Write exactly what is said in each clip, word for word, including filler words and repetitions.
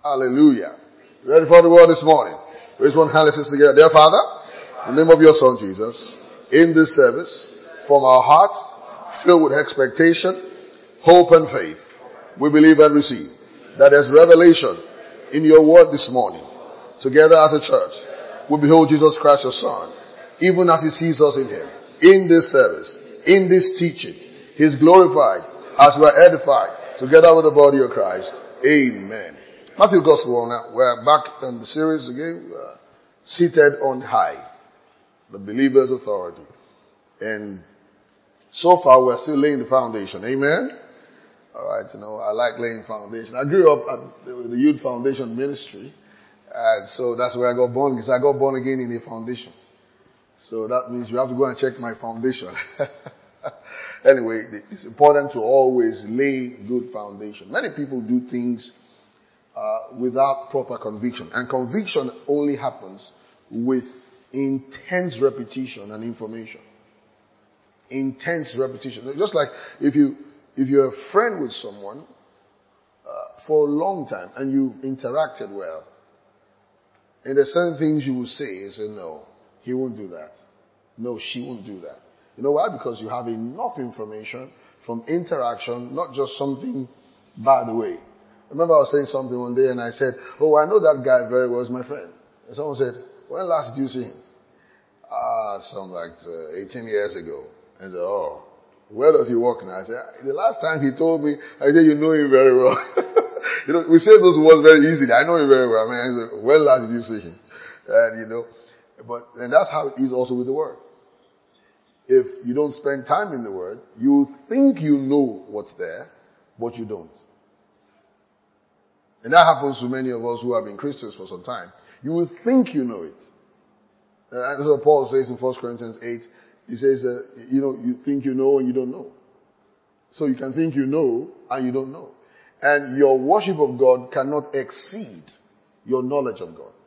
Hallelujah. Ready for the word this morning? Raise one hand, let's together. Dear Father, in the name of your Son Jesus, in this service, from our hearts, filled with expectation, hope and faith, we believe and receive that there's revelation in your word this morning. Together as a church, we behold Jesus Christ, your Son, even as he sees us in him. In this service, in this teaching, he's glorified as we are edified together with the body of Christ. Amen. Matthew Gospel, now we're back in the series again, uh, seated on high, the believer's authority. And so far we're still laying the foundation. Amen. All right, you know, I like laying foundation. I grew up at the, the Youth Foundation Ministry, and so that's where I got born, because I got born again in a foundation. So that means you have to go and check my foundation. Anyway, it's important to always lay good foundation. Many people do things uh, without proper conviction, and conviction only happens with intense repetition and information. Intense repetition. Just like if you if you're a friend with someone uh, for a long time and you interacted well, and there's certain things you will say, you say, no, he won't do that. No, she won't do that. You know why? Because you have enough information from interaction, not just something by the way. I remember I was saying something one day and I said, oh, I know that guy very well, he's my friend. And someone said, when last did you see him? Ah, something like uh, eighteen years ago. And I said, oh, where does he work now? I said, the last time he told me, I said, you know him very well. You know, we say those words very easily. I know him very well. I mean, I said, when last did you see him? And you know, but, and that's how it is also with the word. If you don't spend time in the word, you think you know what's there, but you don't. And that happens to many of us who have been Christians for some time. You will think you know it. And that's what Paul says in First Corinthians eight. He says, uh, you know, you think you know and you don't know. So you can think you know and you don't know. And your worship of God cannot exceed your knowledge of God.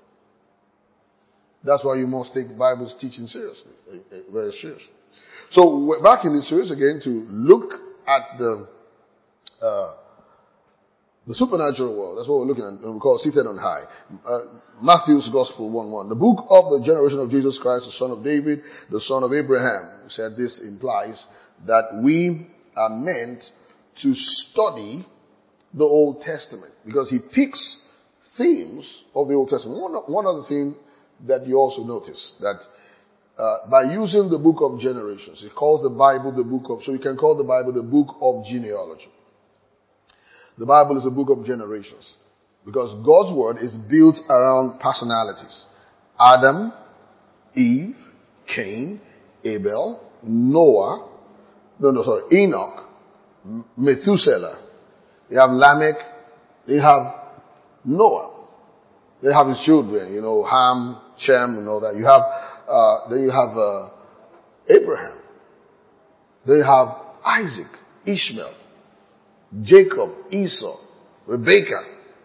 That's why you must take Bible's teaching seriously, very seriously. So we're back in this series again to look at the uh, the supernatural world. That's what we're looking at, and we call it seated on high. Uh, Matthew's Gospel one one. The book of the generation of Jesus Christ, the son of David, the son of Abraham. We said this implies that we are meant to study the Old Testament, because he picks themes of the Old Testament. One, one other thing that you also notice, that uh, by using the book of generations, he calls the Bible the book of, so you can call the Bible the book of genealogy. The Bible is a book of generations, because God's word is built around personalities. Adam, Eve, Cain, Abel, Noah, no, no, sorry, Enoch, Methuselah. They have Lamech, they have Noah. They have his children, you know, Ham, Shem, and all that. You have, uh, then you have, uh, Abraham. Then you have Isaac, Ishmael, Jacob, Esau, Rebekah.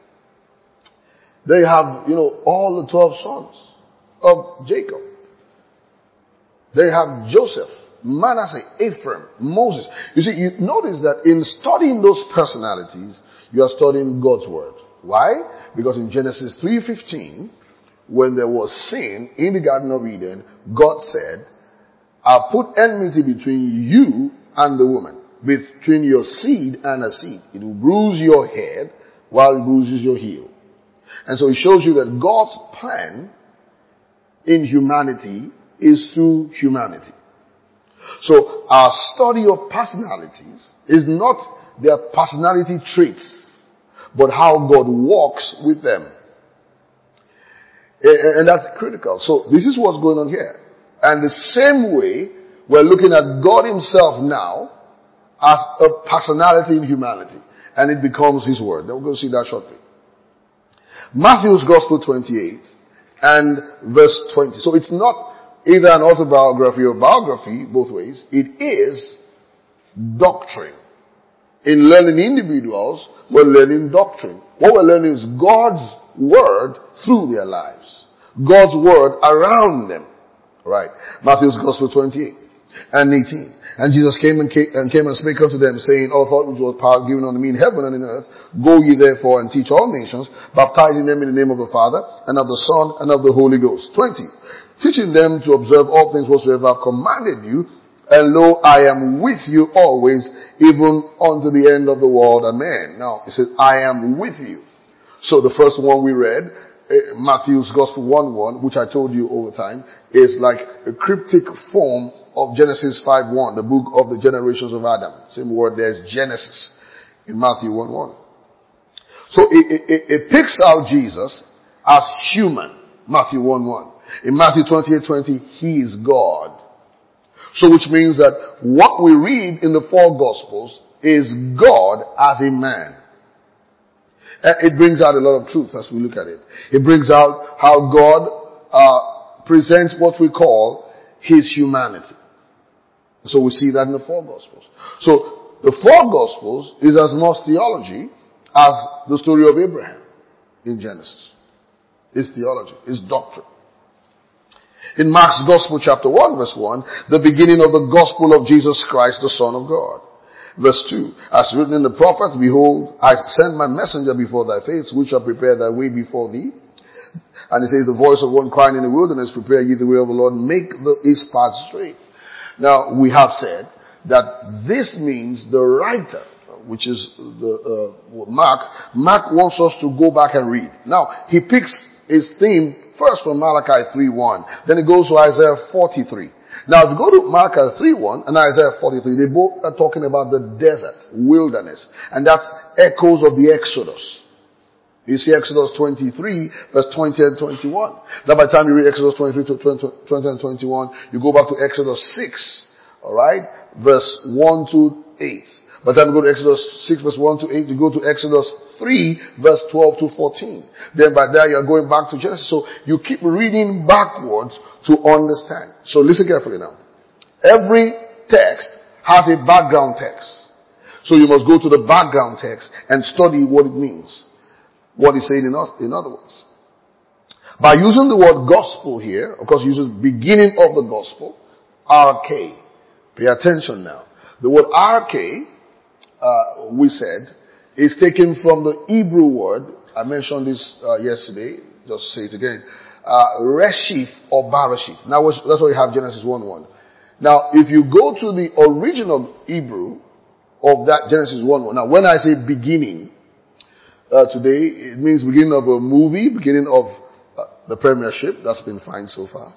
Then you have, you know, all the twelve sons of Jacob. They have Joseph, Manasseh, Ephraim, Moses. You see, you notice that in studying those personalities, you are studying God's word. Why? Because in Genesis three fifteen, when there was sin in the Garden of Eden, God said, I'll put enmity between you and the woman, between your seed and her seed. It will bruise your head while it bruises your heel. And so it shows you that God's plan in humanity is through humanity. So our study of personalities is not their personality traits, but how God walks with them. And that's critical. So this is what's going on here. And the same way, we're looking at God himself now as a personality in humanity. And it becomes his word. Then we're going to see that shortly. Matthew's Gospel twenty-eight and verse twenty. So it's not either an autobiography or biography, both ways. It is doctrine. In learning individuals, we're learning doctrine. What we're learning is God's word through their lives. God's word around them. Right. Matthew's Gospel twenty-eight. and eighteen. And Jesus came and came and, came and spake unto them, saying, all authority was power given unto me in heaven and in earth. Go ye therefore and teach all nations, baptizing them in the name of the Father, and of the Son, and of the Holy Ghost. twenty. Teaching them to observe all things whatsoever I have commanded you, and lo, I am with you always, even unto the end of the world. Amen. Now, it says, I am with you. So the first one we read, Matthew's Gospel one one, which I told you over time, is like a cryptic form of Genesis five one, the book of the generations of Adam. Same word, there's Genesis in Matthew one one. So it, it, it picks out Jesus as human, Matthew one one. In Matthew twenty-eight twenty, he is God. So which means that what we read in the four Gospels is God as a man. It brings out a lot of truth as we look at it. It brings out how God uh, presents what we call his humanity. So we see that in the four Gospels. So the four Gospels is as much theology as the story of Abraham in Genesis. It's theology. It's doctrine. In Mark's Gospel chapter one verse one, the beginning of the gospel of Jesus Christ, the Son of God. Verse two, as written in the prophets, behold, I send my messenger before thy face, which shall prepare thy way before thee. And it says, the voice of one crying in the wilderness, prepare ye the way of the Lord, make the, his path straight. Now, we have said that this means the writer, which is the uh, Mark, Mark wants us to go back and read. Now, he picks his theme first from Malachi three one, then it goes to Isaiah forty-three. Now, if you go to Mark three one and Isaiah forty-three, they both are talking about the desert, wilderness. And that's echoes of the Exodus. You see Exodus twenty-three, verse twenty and twenty-one. Now, by the time you read Exodus twenty-three to twenty and twenty-one, you go back to Exodus six, alright, verse one to eight. By the time you go to Exodus six, verse one to eight, you go to Exodus three, verse twelve to fourteen. Then by there, you're going back to Genesis. So you keep reading backwards to understand. So listen carefully now. Every text has a background text. So you must go to the background text and study what it means. What he's saying in, in other words. By using the word gospel here, of course, he uses beginning of the gospel, R K. Pay attention now. The word R K, uh, we said, is taken from the Hebrew word. I mentioned this uh, yesterday. Just say it again. Uh, Reshith or Barashith. Now that's why you have Genesis one one. Now, if you go to the original Hebrew of that Genesis one one. Now, when I say beginning, uh, today, it means beginning of a movie, beginning of uh, the premiership. That's been fine so far.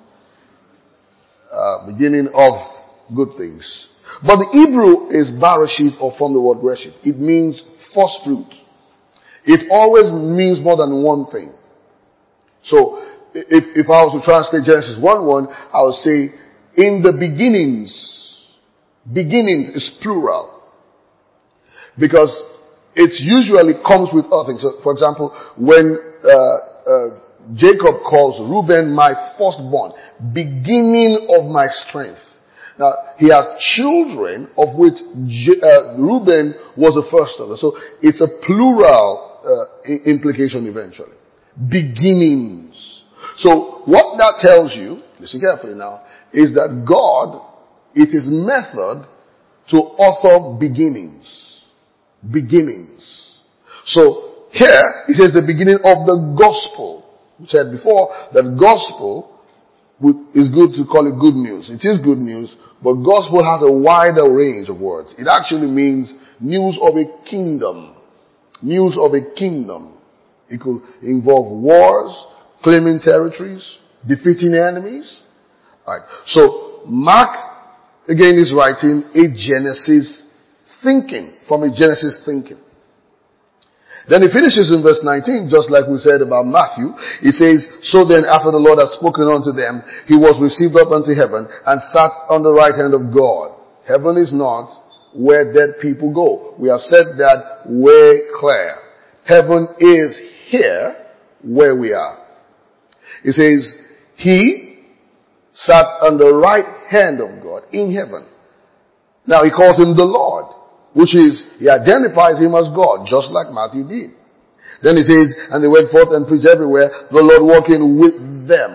Uh, beginning of good things. But the Hebrew is Barashith, or from the word Reshith. It means first fruit. It always means more than one thing. So, if, if I was to translate Genesis one one, I would say, in the beginnings. Beginnings is plural. Because it usually comes with other things. So, for example, when uh, uh, Jacob calls Reuben my firstborn, beginning of my strength. Now, he has children of which J- uh, Reuben was the first of them. So it's a plural uh, I- implication eventually. Beginnings. So what that tells you, listen carefully now, is that God, it is method to author beginnings. Beginnings. So here, it says the beginning of the gospel. We said before that gospel is good to call it good news. It is good news, but gospel has a wider range of words. It actually means news of a kingdom. News of a kingdom. It could involve wars, claiming territories, defeating enemies. Alright. So Mark again is writing a Genesis thinking, from a Genesis thinking. Then he finishes in verse nineteen, just like we said about Matthew. He says, so then after the Lord had spoken unto them, he was received up unto heaven and sat on the right hand of God. Heaven is not where dead people go. We have said that way clear. Heaven is here where we are. He says, he sat on the right hand of God in heaven. Now he calls him the Lord. Which is, he identifies him as God, just like Matthew did. Then he says, and they went forth and preached everywhere, the Lord walking with them,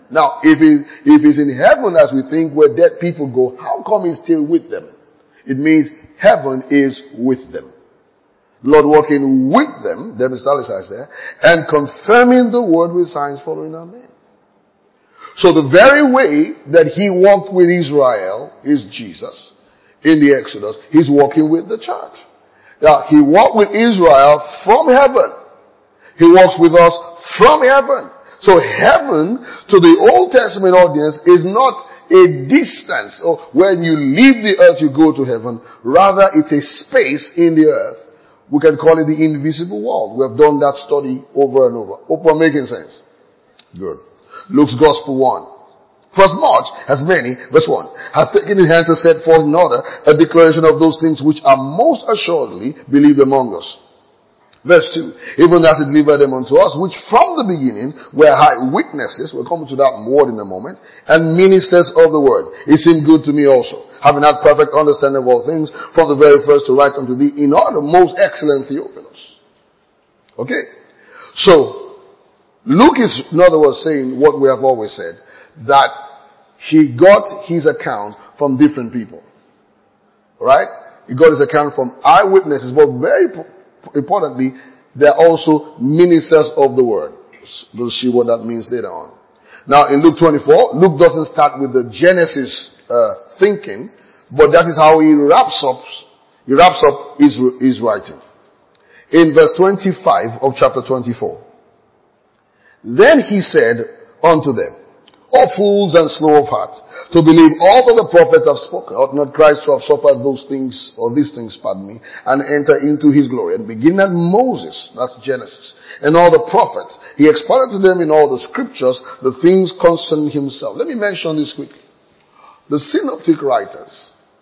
Now, if it, if it's in heaven as we think where dead people go, how come he's still with them? It means heaven is with them. Lord working with them, them is italicized there, and confirming the word with signs following our name. So the very way that he walked with Israel is Jesus. In the Exodus, he's walking with the church. Now, he walked with Israel from heaven. He walks with us from heaven. So heaven to the Old Testament audience is not a distance, or when you leave the earth you go to heaven. Rather, it's a space in the earth. We can call it the invisible world. We have done that study over and over. Hope we're making sense. Good. Luke's Gospel one. For as much as many, verse one, have taken in hand to set forth in order a declaration of those things which are most assuredly believed among us. Verse two, even as it delivered them unto us, which from the beginning were high witnesses, we'll come to that more in a moment, and ministers of the word. It seemed good to me also, having had perfect understanding of all things, from the very first to write unto thee in order, most excellent Theophilus. Okay? So, Luke is, in other words, saying what we have always said, that he got his account from different people. Right? He got his account from eyewitnesses, but very importantly, they're also ministers of the word. We'll see what that means later on. Now, in Luke twenty-four, Luke doesn't start with the Genesis uh, thinking, but that is how he wraps up, he wraps up his, his writing. In verse twenty-five of chapter twenty-four, then he said unto them, O fools and slow of heart, to believe all that the prophets have spoken, ought not Christ to have suffered those things, or these things, pardon me, and enter into his glory. And beginning at Moses, that's Genesis, and all the prophets, he expounded to them in all the scriptures the things concerning himself. Let me mention this quickly. The synoptic writers,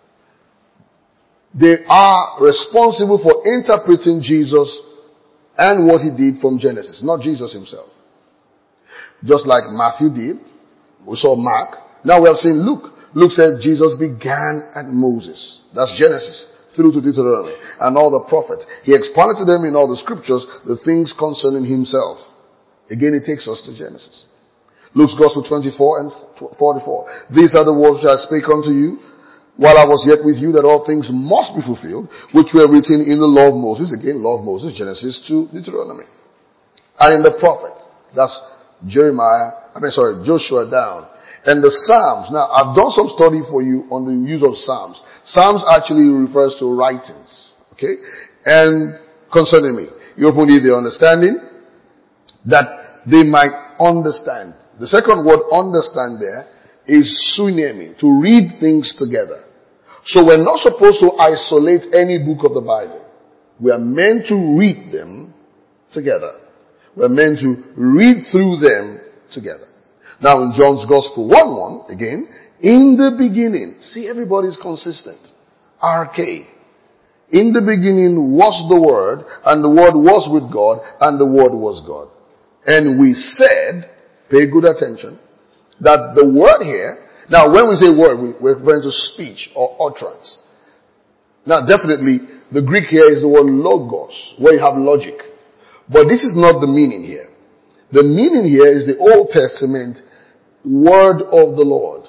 they are responsible for interpreting Jesus and what he did from Genesis, not Jesus himself. Just like Matthew did. We saw Mark. Now we have seen Luke. Luke said Jesus began at Moses. That's Genesis. Through to Deuteronomy. And all the prophets. He expounded to them in all the scriptures the things concerning himself. Again, it takes us to Genesis. Luke's Gospel twenty-four and forty-four. These are the words which I spake unto you while I was yet with you, that all things must be fulfilled, which were written in the law of Moses. Again, law of Moses, Genesis to Deuteronomy. And in the prophets. That's Jeremiah, I mean sorry, Joshua down. And the Psalms. Now, I've done some study for you on the use of Psalms. Psalms actually refers to writings. Okay? And concerning me, you open the understanding that they might understand. The second word understand there is sunemi, to read things together. So we're not supposed to isolate any book of the Bible. We are meant to read them together. We're meant to read through them together. Now in John's Gospel one one, again, in the beginning, see everybody's consistent. R K. In the beginning was the Word, and the Word was with God, and the Word was God. And we said, pay good attention, that the word here, now when we say word, we're referring to speech or utterance. Now definitely, the Greek here is the word logos, where you have logic. But this is not the meaning here. The meaning here is the Old Testament word of the Lord.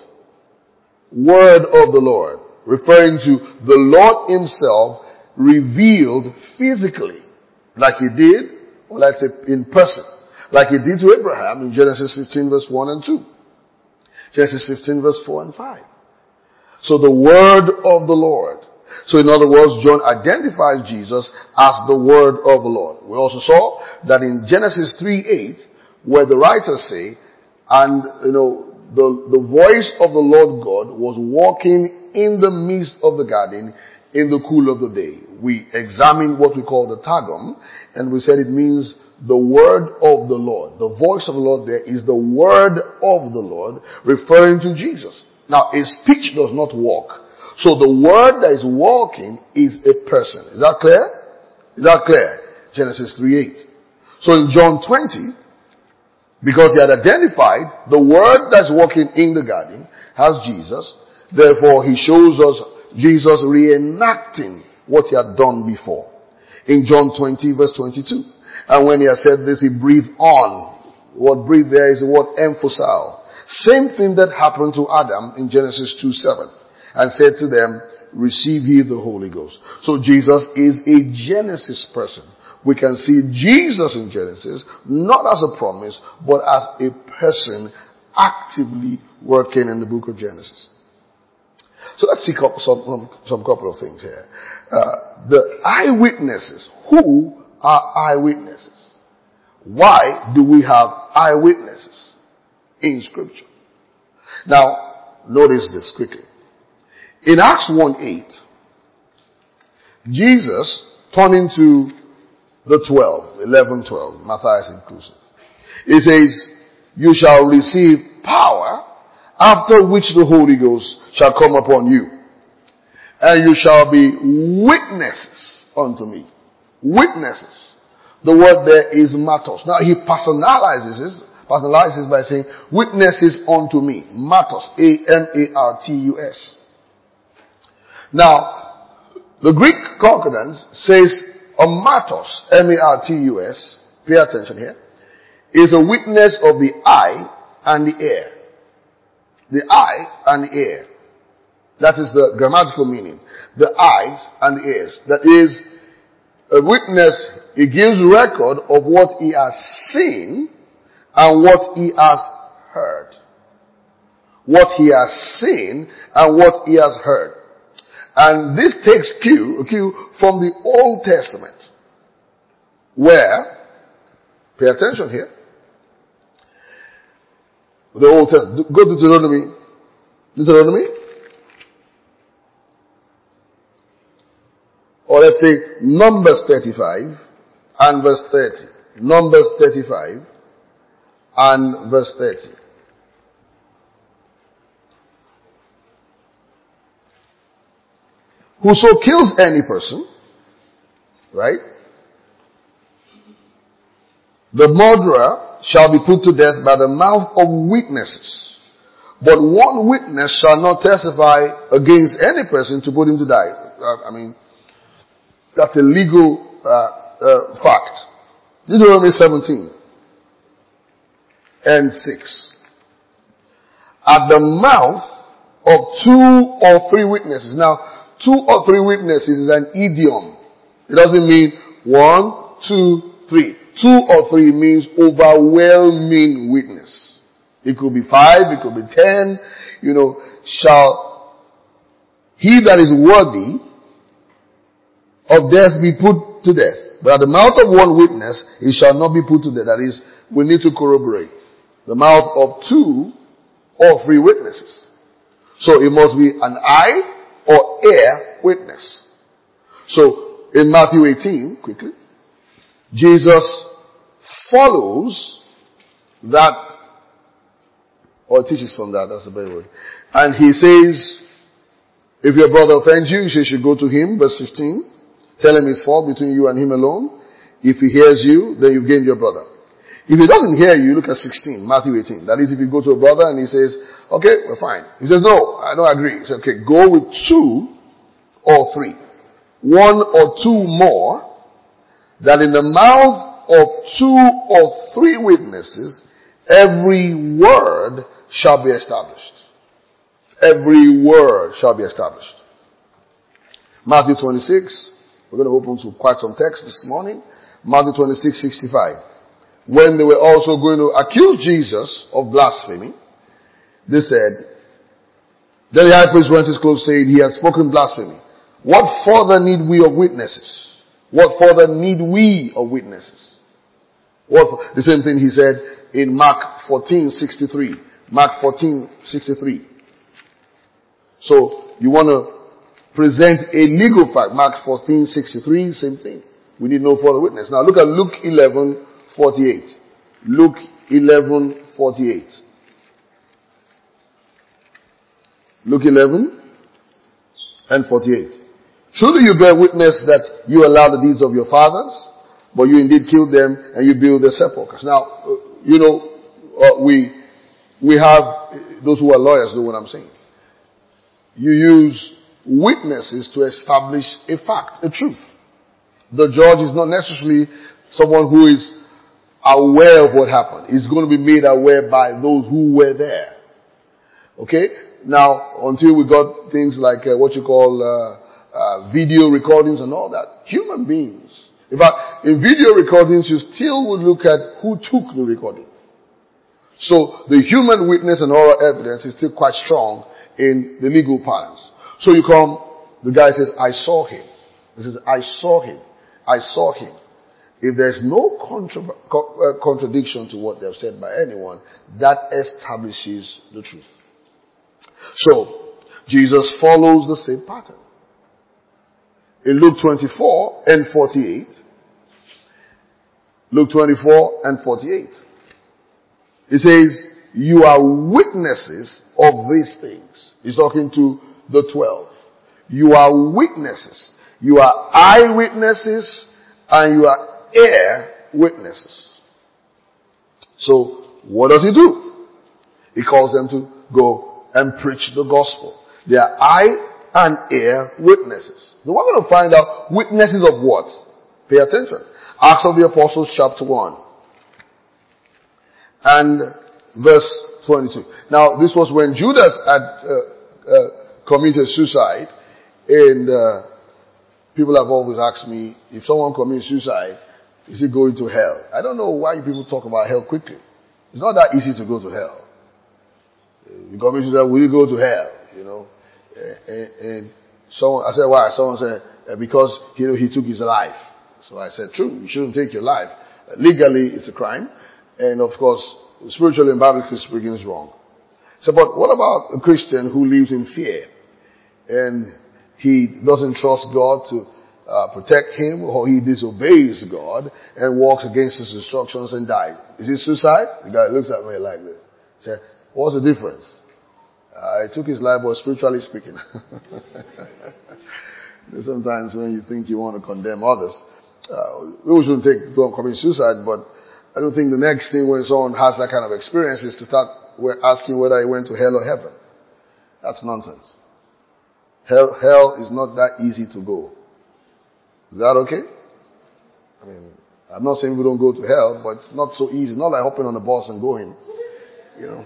Word of the Lord. Referring to the Lord himself revealed physically. Like he did, or let's say in person. Like he did to Abraham in Genesis fifteen verse one and two. Genesis fifteen verse four and five. So the word of the Lord. So in other words, John identifies Jesus as the word of the Lord. We also saw that in Genesis three eight, where the writers say, and you know, the, the voice of the Lord God was walking in the midst of the garden in the cool of the day. We examined what we call the Targum, and we said it means the word of the Lord. The voice of the Lord there is the word of the Lord, referring to Jesus. Now, a speech does not walk. So the word that is walking is a person. Is that clear? Is that clear? Genesis three eight. So in John twenty, because he had identified the word that's walking in the garden has Jesus, therefore he shows us Jesus reenacting what he had done before. In John twenty verse twenty-two. And when he had said this, he breathed on. The word breathe there is the word emphasal, Same thing that happened to Adam in Genesis two seven. And said to them, receive ye the Holy Ghost. So Jesus is a Genesis person. We can see Jesus in Genesis, not as a promise, but as a person actively working in the book of Genesis. So let's see some, some, some couple of things here. Uh, the eyewitnesses. Who are eyewitnesses? Why do we have eyewitnesses in Scripture? Now, notice this quickly. In Acts one eight, Jesus, turning to the twelve, eleven, twelve, Matthias inclusive, he says, you shall receive power, after which the Holy Ghost shall come upon you. And you shall be witnesses unto me. Witnesses. The word there is matos. Now he personalizes this, personalizes by saying, witnesses unto me. Matos. A M A R T U S. Now, the Greek concordance says a matos, M A R T U S, pay attention here, is a witness of the eye and the ear. The eye and the ear. That is the grammatical meaning. The eyes and the ears. That is a witness. It gives record of what he has seen and what he has heard. What he has seen and what he has heard. And this takes cue, a cue from the Old Testament, where, pay attention here, the Old Testament, go to Deuteronomy, Deuteronomy, or let's say Numbers thirty-five and verse thirty. Numbers thirty-five and verse thirty. Whoso kills any person, right? The murderer shall be put to death by the mouth of witnesses. But one witness shall not testify against any person to put him to die. Uh, I mean, that's a legal uh, uh, fact. Deuteronomy seventeen and six. At the mouth of two or three witnesses. Now, two or three witnesses is an idiom. It doesn't mean one, two, three. Two or three means overwhelming witness. It could be five, it could be ten. You know, shall he that is worthy of death be put to death. But at the mouth of one witness, he shall not be put to death. That is, we need to corroborate. The mouth of two or three witnesses. So it must be an eye or ear witness. So in Matthew eighteen, quickly, Jesus follows that, or teaches from that, that's the better word. And he says, if your brother offends you, you should go to him, verse fifteen. Tell him his fault between you and him alone. If he hears you, then you've gained your brother. If he doesn't hear you, look at sixteen, Matthew eighteen. That is, if you go to a brother and he says, okay, we're fine. He says, no, I don't agree. He says, okay, go with two or three. One or two more, that in the mouth of two or three witnesses, every word shall be established. Every word shall be established. Matthew twenty-six, we're going to open to quite some text this morning. Matthew twenty-six, sixty-five. When they were also going to accuse Jesus of blasphemy, they said, then the high priest rent his clothes, saying, he had spoken blasphemy. What further need we of witnesses? What further need we of witnesses? What, the same thing he said in Mark fourteen, sixty-three. Mark fourteen, sixty-three. So, you want to present a legal fact. Mark fourteen, sixty-three, same thing. We need no further witness. Now look at Luke eleven, forty-eight. Luke eleven, forty-eight. Luke eleven and forty-eight. Truly you bear witness that you allow the deeds of your fathers, but you indeed killed them and you build their sepulchres. Now, you know, uh, we, we have, those who are lawyers know what I'm saying. You use witnesses to establish a fact, a truth. The judge is not necessarily someone who is aware of what happened. He's going to be made aware by those who were there. Okay? Now, until we got things like uh, what you call uh, uh, video recordings and all that. Human beings. In fact, in video recordings, you still would look at who took the recording. So the human witness and oral evidence is still quite strong in the legal parlance. So you come, the guy says, I saw him. He says, I saw him. I saw him. If there's no contra- co- uh, contradiction to what they've said by anyone, that establishes the truth. So, Jesus follows the same pattern. In Luke twenty-four and forty-eight, Luke twenty-four and forty-eight, it says, you are witnesses of these things. He's talking to the twelve. You are witnesses. You are eyewitnesses and you are ear witnesses. So, what does he do? He calls them to go and preach the gospel. They are eye and ear witnesses. So we're going to find out witnesses of what? Pay attention. Acts of the Apostles chapter one and verse twenty-two. Now this was when Judas had uh, uh, committed suicide, and uh, people have always asked me, if someone commits suicide, is he going to hell? I don't know why people talk about hell quickly. It's not that easy to go to hell. You commit suicide, will you go to hell? You know, and, and someone, I said, why? Someone said, uh, because you know, he took his life. So I said, true, you shouldn't take your life. Uh, legally, it's a crime. And of course, spiritually and biblically speaking, it's wrong. So, but what about a Christian who lives in fear? And he doesn't trust God to uh, protect him, or he disobeys God and walks against his instructions and dies. Is it suicide? The guy looks at me like this. He said, what's the difference? Uh, he took his life, but spiritually speaking. Sometimes when you think you want to condemn others, uh, we shouldn't take, go and commit suicide, but I don't think the next thing when someone has that kind of experience is to start asking whether he went to hell or heaven. That's nonsense. Hell, hell is not that easy to go. Is that okay? I mean, I'm not saying we don't go to hell, but it's not so easy. Not like hopping on a bus and going, you know.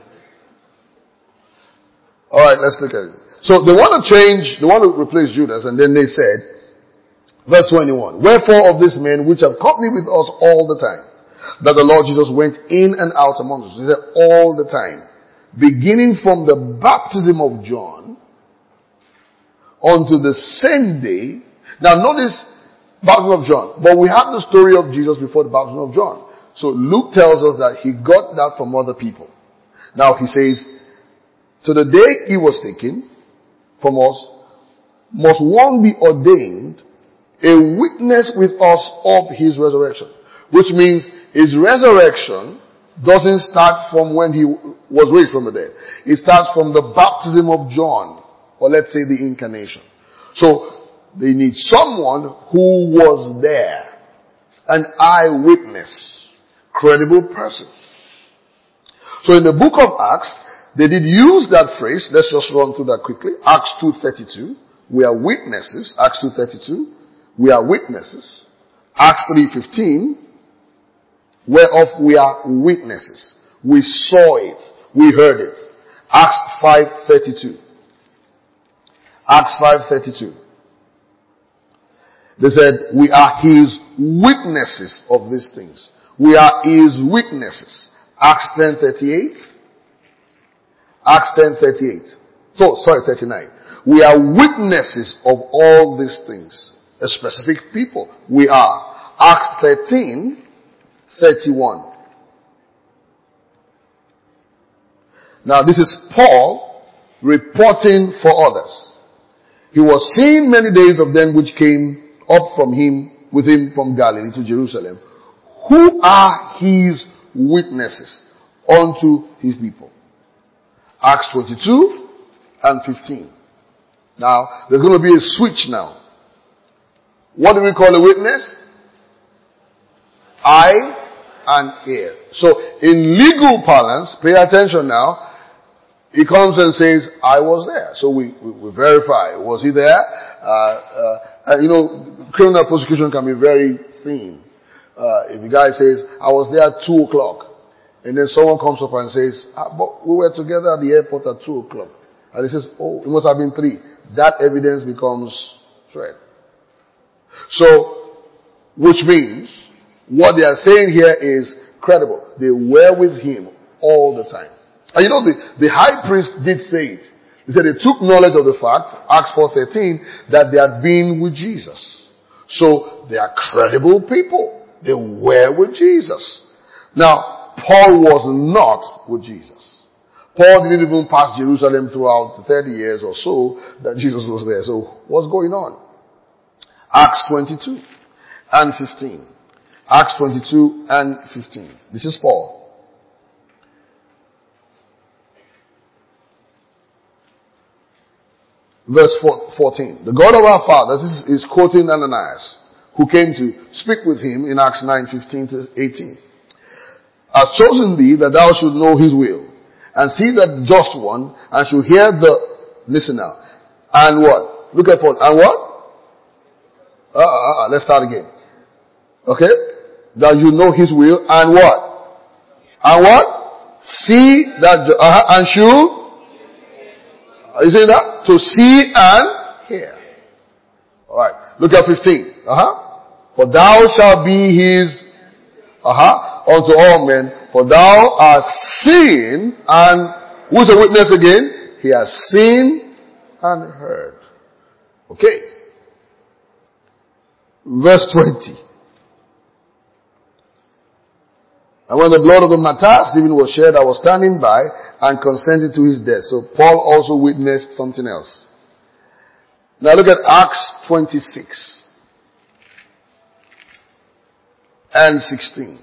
Alright, let's look at it. So they want to change, they want to replace Judas, and then they said, verse twenty-one, wherefore of these men which have company with us all the time, that the Lord Jesus went in and out among us. He said all the time, beginning from the baptism of John unto the same day. Now notice, baptism of John, but we have the story of Jesus before the baptism of John. So Luke tells us that he got that from other people. Now he says, to the day he was taken from us, must one be ordained a witness with us of his resurrection. Which means his resurrection doesn't start from when he was raised from the dead. It starts from the baptism of John, or let's say the incarnation. So they need someone who was there, an eyewitness, credible person. So in the book of Acts, they did use that phrase. Let's just run through that quickly. Acts two thirty-two. We are witnesses. Acts two thirty-two. We are witnesses. Acts three fifteen. Whereof we are witnesses. We saw it. We heard it. Acts five thirty-two. Acts five thirty-two. They said, we are his witnesses of these things. We are his witnesses. Acts ten thirty-eight. Acts ten thirty-eight. So, sorry, thirty-nine. We are witnesses of all these things. A specific people. We are. Acts thirteen thirty-one. Now this is Paul reporting for others. He was seen many days of them which came up from him, with him from Galilee to Jerusalem, who are his witnesses unto his people. Acts twenty-two and fifteen. Now, there's going to be a switch now. What do we call a witness? Eye and ear. So, in legal parlance, pay attention now, he comes and says, I was there. So we, we, we verify. Was he there? Uh, uh, and you know, criminal prosecution can be very thin. Uh, if the guy says, I was there at two o'clock, And then someone comes up and says, ah, but we were together at the airport at two o'clock. And he says, oh, it must have been three. That evidence becomes threat. So, which means, what they are saying here is credible. They were with him all the time. And you know, the, the high priest did say it. He said they took knowledge of the fact, Acts four thirteen, that they had been with Jesus. So, they are credible people. They were with Jesus. Now, Paul was not with Jesus. Paul didn't even pass Jerusalem throughout the thirty years or so that Jesus was there. So, what's going on? Acts twenty-two and fifteen. Acts twenty-two and fifteen. This is Paul. Verse fourteen. The God of our fathers, this is quoting Ananias, who came to speak with him in Acts nine fifteen to eighteen. Has chosen thee that thou should know his will, and see that the just one, and should hear the, listen now, and what? Look at Paul, and what? Uh, uh, uh, let's start again. Okay? That you know his will, and what? And what? See that, uh, and should, are you saying that? To see and hear. Alright. Look at fifteen. Uh-huh. For thou shalt be his, uh-huh, unto all men. For thou hast seen, and who's a witness again? He has seen and heard. Okay. Verse twenty. And when the blood of the martyrs Stephen was shed, I was standing by and consented to his death. So Paul also witnessed something else. Now look at Acts twenty-six and sixteen.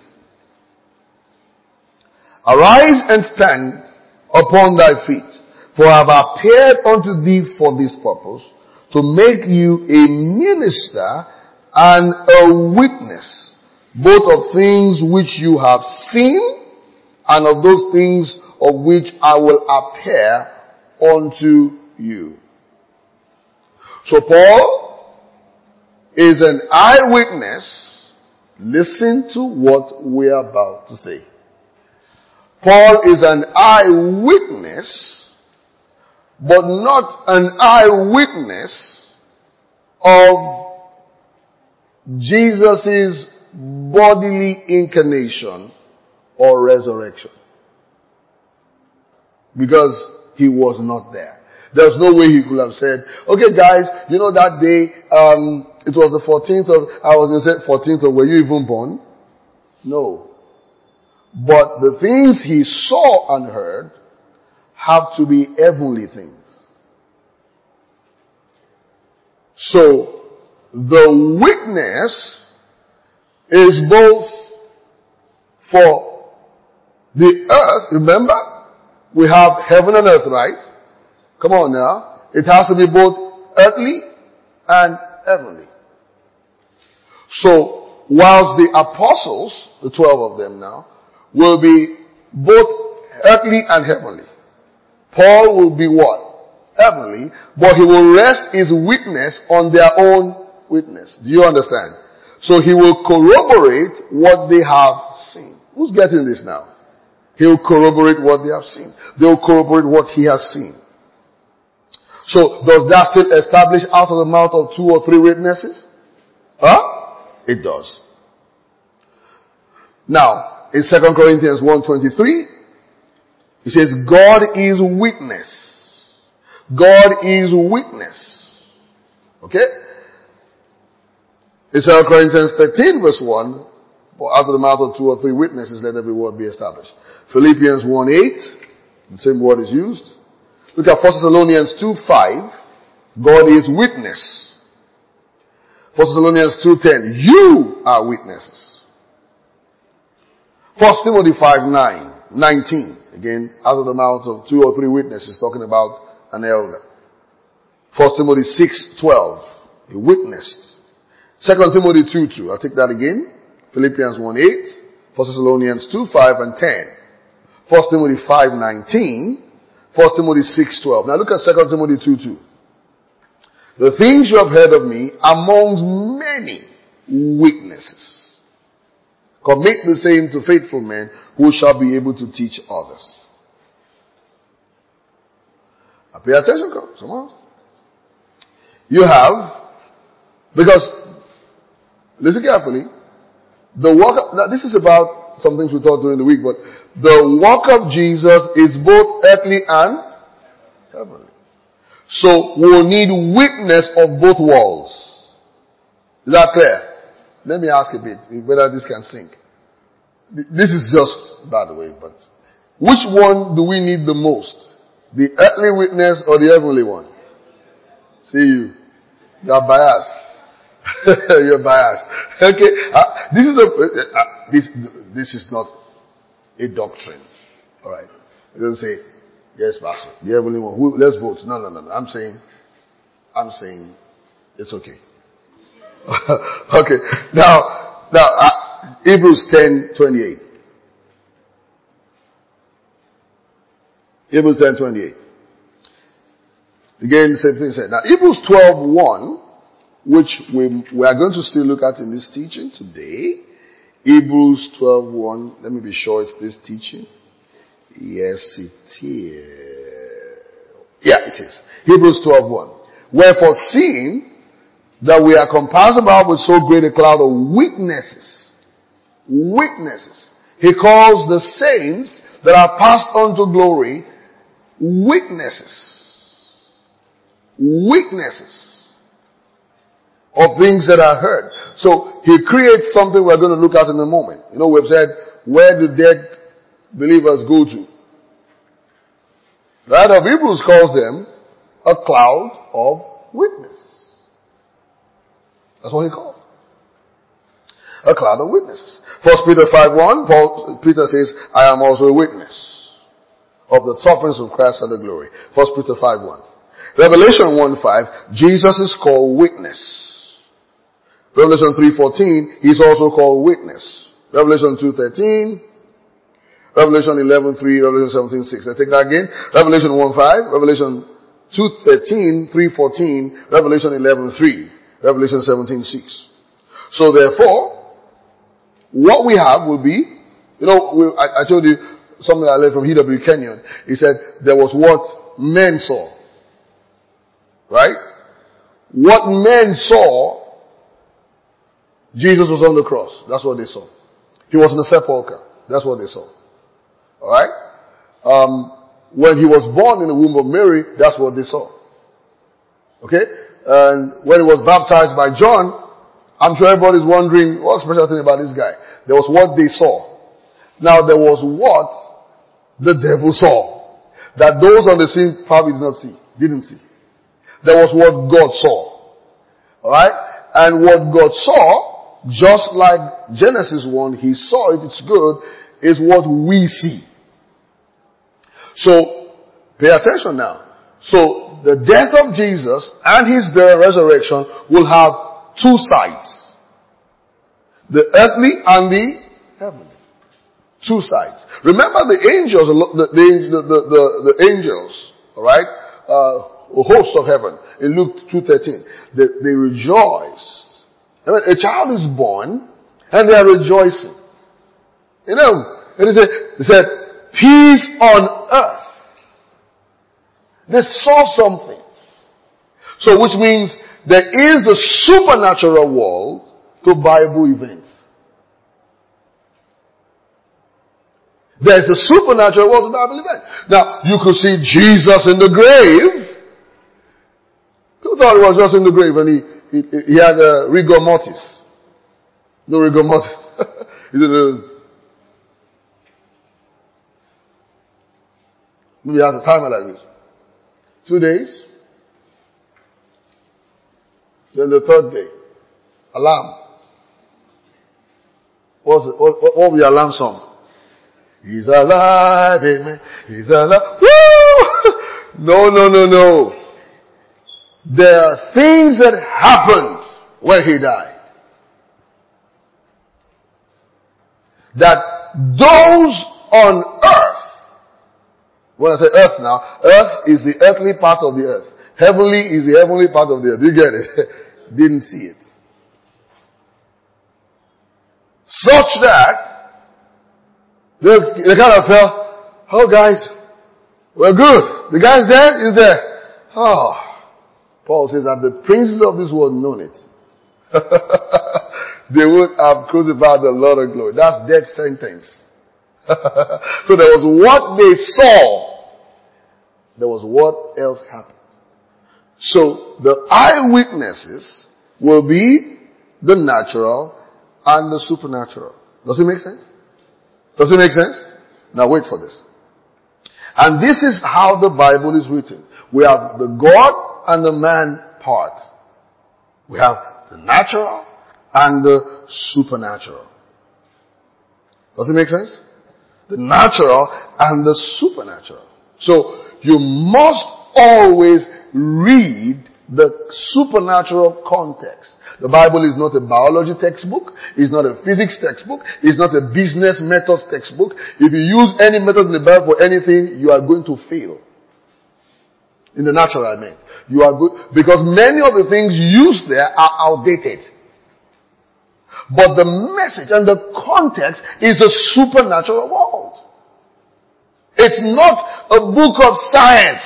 Arise and stand upon thy feet, for I have appeared unto thee for this purpose, to make you a minister and a witness, both of things which you have seen, and of those things of which I will appear unto you. So Paul is an eyewitness. Listen to what we are about to say. Paul is an eyewitness, but not an eyewitness of Jesus' bodily incarnation or resurrection. Because he was not there. There's no way he could have said, okay guys, you know that day, um, it was the fourteenth of, I was going to say fourteenth of, were you even born? No. But the things he saw and heard have to be heavenly things. So, the witness is both for the earth. Remember, we have heaven and earth, right? Come on now. It has to be both earthly and heavenly. So, whilst the apostles, the twelve of them now, will be both earthly and heavenly. Paul will be what? Heavenly, but he will rest his witness on their own witness. Do you understand? So he will corroborate what they have seen. Who's getting this now? He'll corroborate what they have seen. They'll corroborate what he has seen. So does that still establish out of the mouth of two or three witnesses? Huh? It does. Now, in Second Corinthians one twenty-three, it says, God is witness. God is witness. Okay? In Second Corinthians thirteen verse one, for out of the mouth of two or three witnesses, let every word be established. Philippians one eight, the same word is used. Look at First Thessalonians two five, God is witness. First Thessalonians two ten, you are witnesses. First Timothy five nine, nineteen, again, out of the mouth of two or three witnesses, talking about an elder. First Timothy six twelve, he witnessed. Second Timothy two two, I'll take that again. Philippians one eight, First Thessalonians two five and ten. First Timothy five nineteen, First Timothy six twelve. Now look at Second Timothy two two. The things you have heard of me amongst many witnesses. Commit the same to faithful men who shall be able to teach others. Now pay attention, come on. You have, because, listen carefully, the work of, now this is about some things we taught during the week, but the work of Jesus is both earthly and heavenly. So we'll need witness of both worlds. Is that clear? Let me ask a bit, whether this can sink. This is just, by the way, but which one do we need the most? The earthly witness or the heavenly one? See you. You are biased. You're biased. Okay. Uh, this is a, uh, this, this is not a doctrine. Alright. It doesn't say, yes, Pastor, the heavenly one. Who, let's vote. No, no, no, no. I'm saying, I'm saying, it's okay. Okay. Now, now, uh, Hebrews ten twenty-eight. Hebrews ten twenty-eight. Again, the same thing said. Now, Hebrews twelve one, which we, we are going to still look at in this teaching today. Hebrews twelve one. Let me be sure it's this teaching. Yes, it is. Yeah, it is. Hebrews twelve one. Wherefore, seeing that we are compassed about with so great a cloud of witnesses, witnesses, he calls the saints that are passed on to glory witnesses. Witnesses of things that are heard. So he creates something we're going to look at in a moment. You know, we've said, where do dead believers go to? The writer of Hebrews calls them a cloud of witnesses. That's what he called. A cloud of witnesses. First Peter five one, Paul, Peter says, I am also a witness of the sufferings of Christ and the glory. First Peter five one. Revelation one five, Jesus is called witness. Revelation three fourteen, he's also called witness. Revelation two thirteen, Revelation eleven three, Revelation seventeen six. Let's take that again. Revelation one five, Revelation two thirteen, three fourteen, Revelation eleven three, Revelation seventeen six. So therefore, what we have will be, you know, we, I, I told you something I learned from E W Kenyon. He said there was what men saw. Right? What men saw, Jesus was on the cross. That's what they saw. He was in the sepulchre. That's what they saw. Alright? Um, when he was born in the womb of Mary, that's what they saw. Okay? And when he was baptized by John, I'm sure everybody's wondering, what's the special thing about this guy? There was what they saw. Now there was what the devil saw. That those on the scene probably did not see. Didn't see. There was what God saw. Alright? And what God saw, just like Genesis one, he saw it, it's good, is what we see. So, pay attention now. So, the death of Jesus and his burial and resurrection will have two sides. The earthly and the heavenly. Two sides. Remember the angels, the, the, the, the, the angels, alright, uh, a host of heaven, in Luke two thirteen, they, they rejoiced. I mean, a child is born, and they are rejoicing. You know, and they said, they said, peace on earth. They saw something. So, which means there is the supernatural world to Bible events. There's the supernatural world to Bible event. Now, you could see Jesus in the grave. People thought he was just in the grave and he, he, he had a rigor mortis. No rigor mortis. He said, uh, maybe he has a timer like this. Two days. Then the third day. Alarm. What's it, what, what, what was the alarm song? He's alive, amen. He's alive. Woo! No, no, no, no. There are things that happened when he died. That those on earth, when I say earth now, earth is the earthly part of the earth. Heavenly is the heavenly part of the earth. You get it? Didn't see it. such that they, they kind of felt, oh guys, we're good. The guy's dead, he's there. Oh. Paul says that the princes of this world known it. They would have crucified the Lord of glory. That's death sentence. So there was what they saw. There was what else happened. So the eyewitnesses will be the natural and the supernatural. Does it make sense? Does it make sense? Now wait for this. And this is how the Bible is written. We have the God and the man part. We have the natural and the supernatural. Does it make sense? The natural and the supernatural. So you must always read the supernatural context. The Bible is not a biology textbook. It's not a physics textbook. It's not a business methods textbook. If you use any method in the Bible for anything, you are going to fail. In the natural, I meant. You are good, because many of the things used there are outdated. But the message and the context is a supernatural world. It's not a book of science.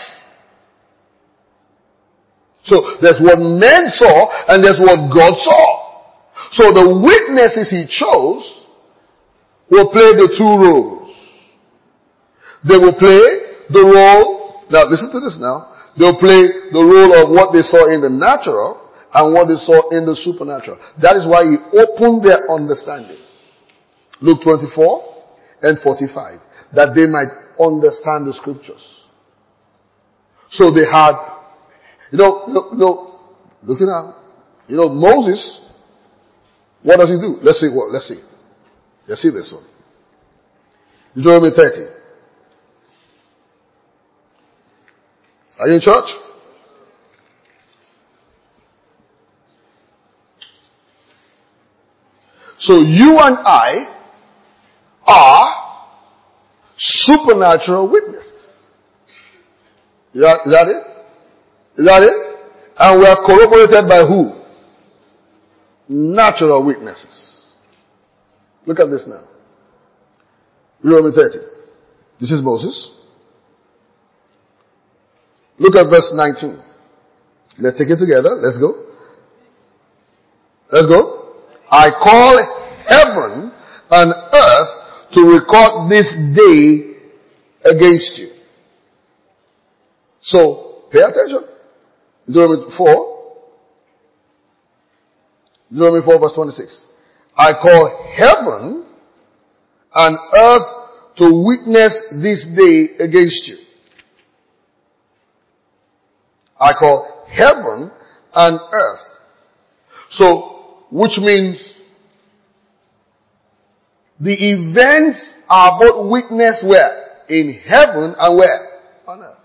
So there's what men saw and there's what God saw. So the witnesses he chose will play the two roles. They will play the role, now listen to this now, they'll play the role of what they saw in the natural and what they saw in the supernatural. That is why he opened their understanding. Luke twenty-four and forty-five. That they might understand the scriptures. So they had, you know, you know, you know looking at, you know, Moses, what does he do? Let's see what, let's see. Let's see this one. Deuteronomy thirty. Are you in church? So you and I are supernatural witnesses. Is that, is that it? Is that it? And we are corroborated by who? Natural witnesses. Look at this now. Deuteronomy thirty. This is Moses. Look at verse nineteen. Let's take it together. Let's go. Let's go. I call heaven and earth to record this day against you. So, pay attention. Deuteronomy four. Deuteronomy four verse twenty-six. I call heaven and earth to witness this day against you. I call heaven and earth. So, which means the events are both witnessed where? In heaven and where? On earth.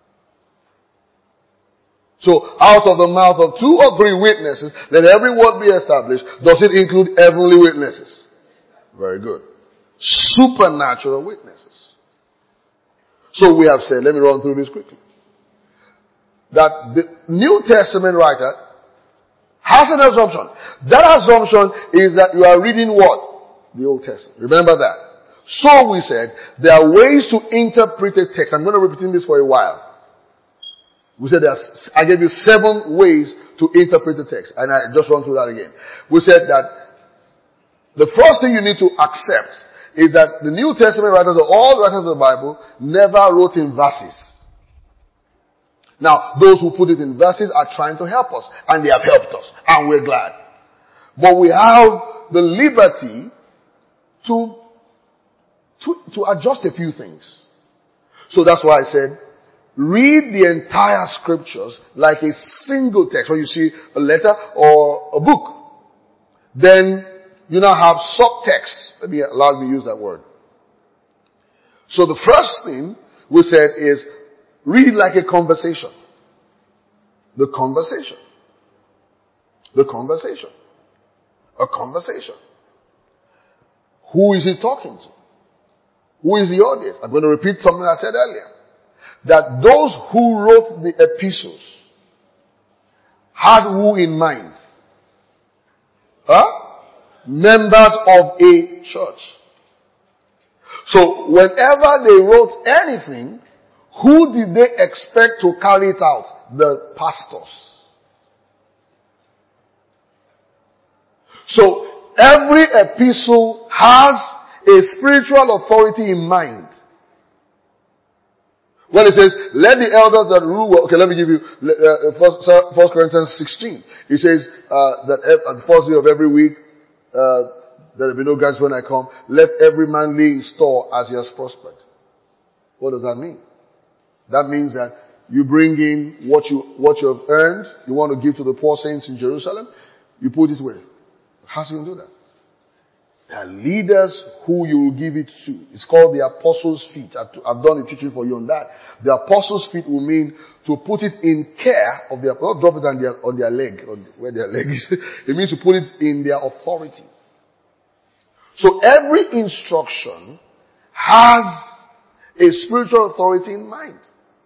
So, out of the mouth of two or three witnesses, let every word be established. Does it include heavenly witnesses? Very good. Supernatural witnesses. So we have said, let me run through this quickly, that the New Testament writer has an assumption. That assumption is that you are reading what? The Old Testament. Remember that. So we said, there are ways to interpret a text. I'm going to repeat this for a while. We said there's, I gave you seven ways to interpret the text. And I just run through that again. We said that the first thing you need to accept is that the New Testament writers, or all the writers of the Bible, never wrote in verses. Now, those who put it in verses are trying to help us, and they have helped us, and we're glad. But we have the liberty to, to, to adjust a few things. So that's why I said, read the entire scriptures like a single text. When you see a letter or a book, then you now have subtext. Let me allow me to use that word. So the first thing we said is, read like a conversation. The conversation. The conversation. A conversation. Who is he talking to? Who is the audience? I'm going to repeat something I said earlier. That those who wrote the epistles had who in mind? Huh? members of a church. So whenever they wrote anything, who did they expect to carry it out? The pastors. So every epistle has a spiritual authority in mind. When it says, let the elders that rule, okay, let me give you, uh, first, first Corinthians sixteen. It says, uh, that at the first day of every week, uh, there will be no guidance when I come. Let every man lay in store as he has prospered. What does that mean? That means that you bring in what you, what you have earned, you want to give to the poor saints in Jerusalem, you put it where? How do you do that? There are leaders who you will give it to. It's called the apostles' feet. I've, I've done a teaching for you on that. The apostles' feet will mean to put it in care of their, not drop it on their, on their leg, on where their leg is. It means to put it in their authority. So every instruction has a spiritual authority in mind.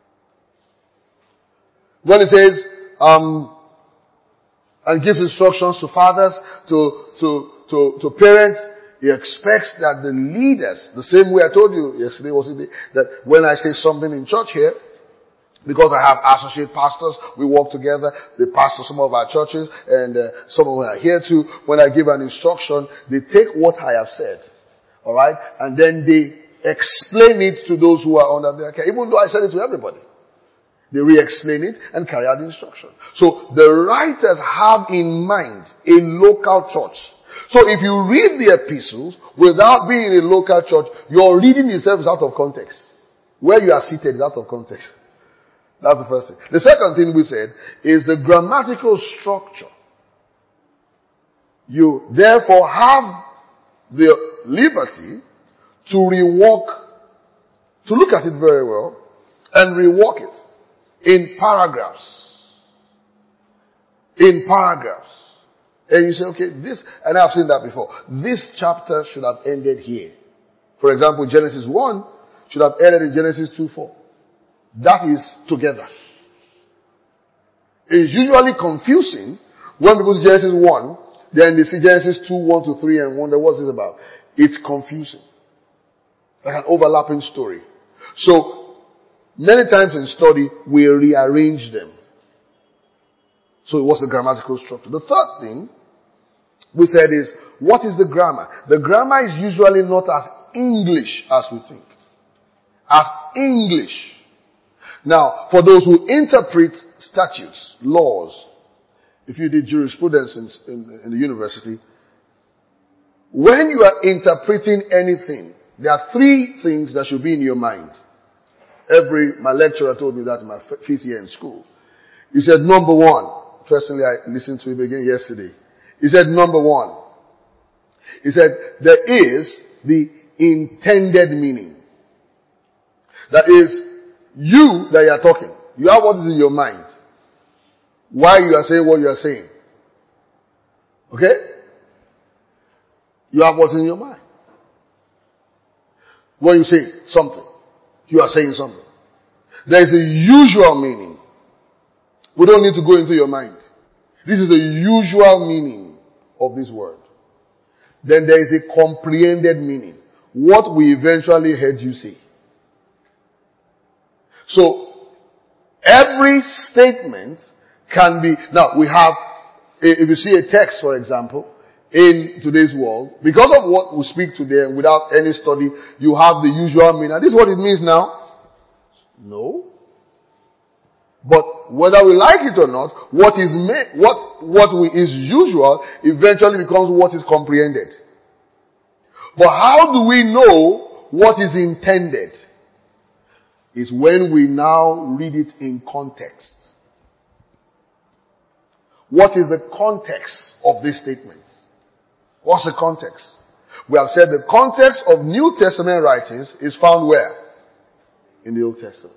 When it says, um, and gives instructions to fathers, to, to, to, to parents, he expects that the leaders, the same way I told you yesterday, was it, that when I say something in church here, because I have associate pastors, we work together, they pastor some of our churches, and uh, some of them are here too. When I give an instruction, they take what I have said, alright, and then they explain it to those who are under their care, even though I said it to everybody. They re-explain it and carry out the instruction. So the writers have in mind a local church. So if you read the epistles without being in a local church, your reading itself is out of context. Where you are seated is out of context. That's the first thing. The second thing we said is the grammatical structure. You therefore have the liberty to rework, to look at it very well and rework it. In paragraphs. In paragraphs. And you say, okay, this, and I've seen that before. This chapter should have ended here. For example, Genesis one should have ended in Genesis two four. That is together. It's usually confusing when people see Genesis one, then they see Genesis two, one to three and wonder what's this about. It's confusing. Like an overlapping story. So, many times in study, we rearrange them. So it was the grammatical structure. The third thing we said is, what is the grammar? The grammar is usually not as English as we think. As English. Now, for those who interpret statutes, laws, if you did jurisprudence in, in, in the university, when you are interpreting anything, there are three things that should be in your mind. Every, my lecturer told me that in my fifth year in school. He said, number one, interestingly, I listened to him again yesterday. He said, number one, he said, there is the intended meaning. That is, you that you are talking, you have what is in your mind. Why you are saying what you are saying. Okay? You have what's in your mind. When you say something, you are saying something. There is a usual meaning. We don't need to go into your mind. This is the usual meaning of this word. Then there is a comprehended meaning. What we eventually heard you say. So, every statement can be, now we have, if you see a text for example, in today's world, because of what we speak today and without any study, you have the usual meaning. And this is what it means now? No. But whether we like it or not, what is ma- what what we, is usual eventually becomes what is comprehended. But how do we know what is intended? Is when we now read it in context. What is the context of this statement? What's the context? We have said the context of New Testament writings is found where? In the Old Testament.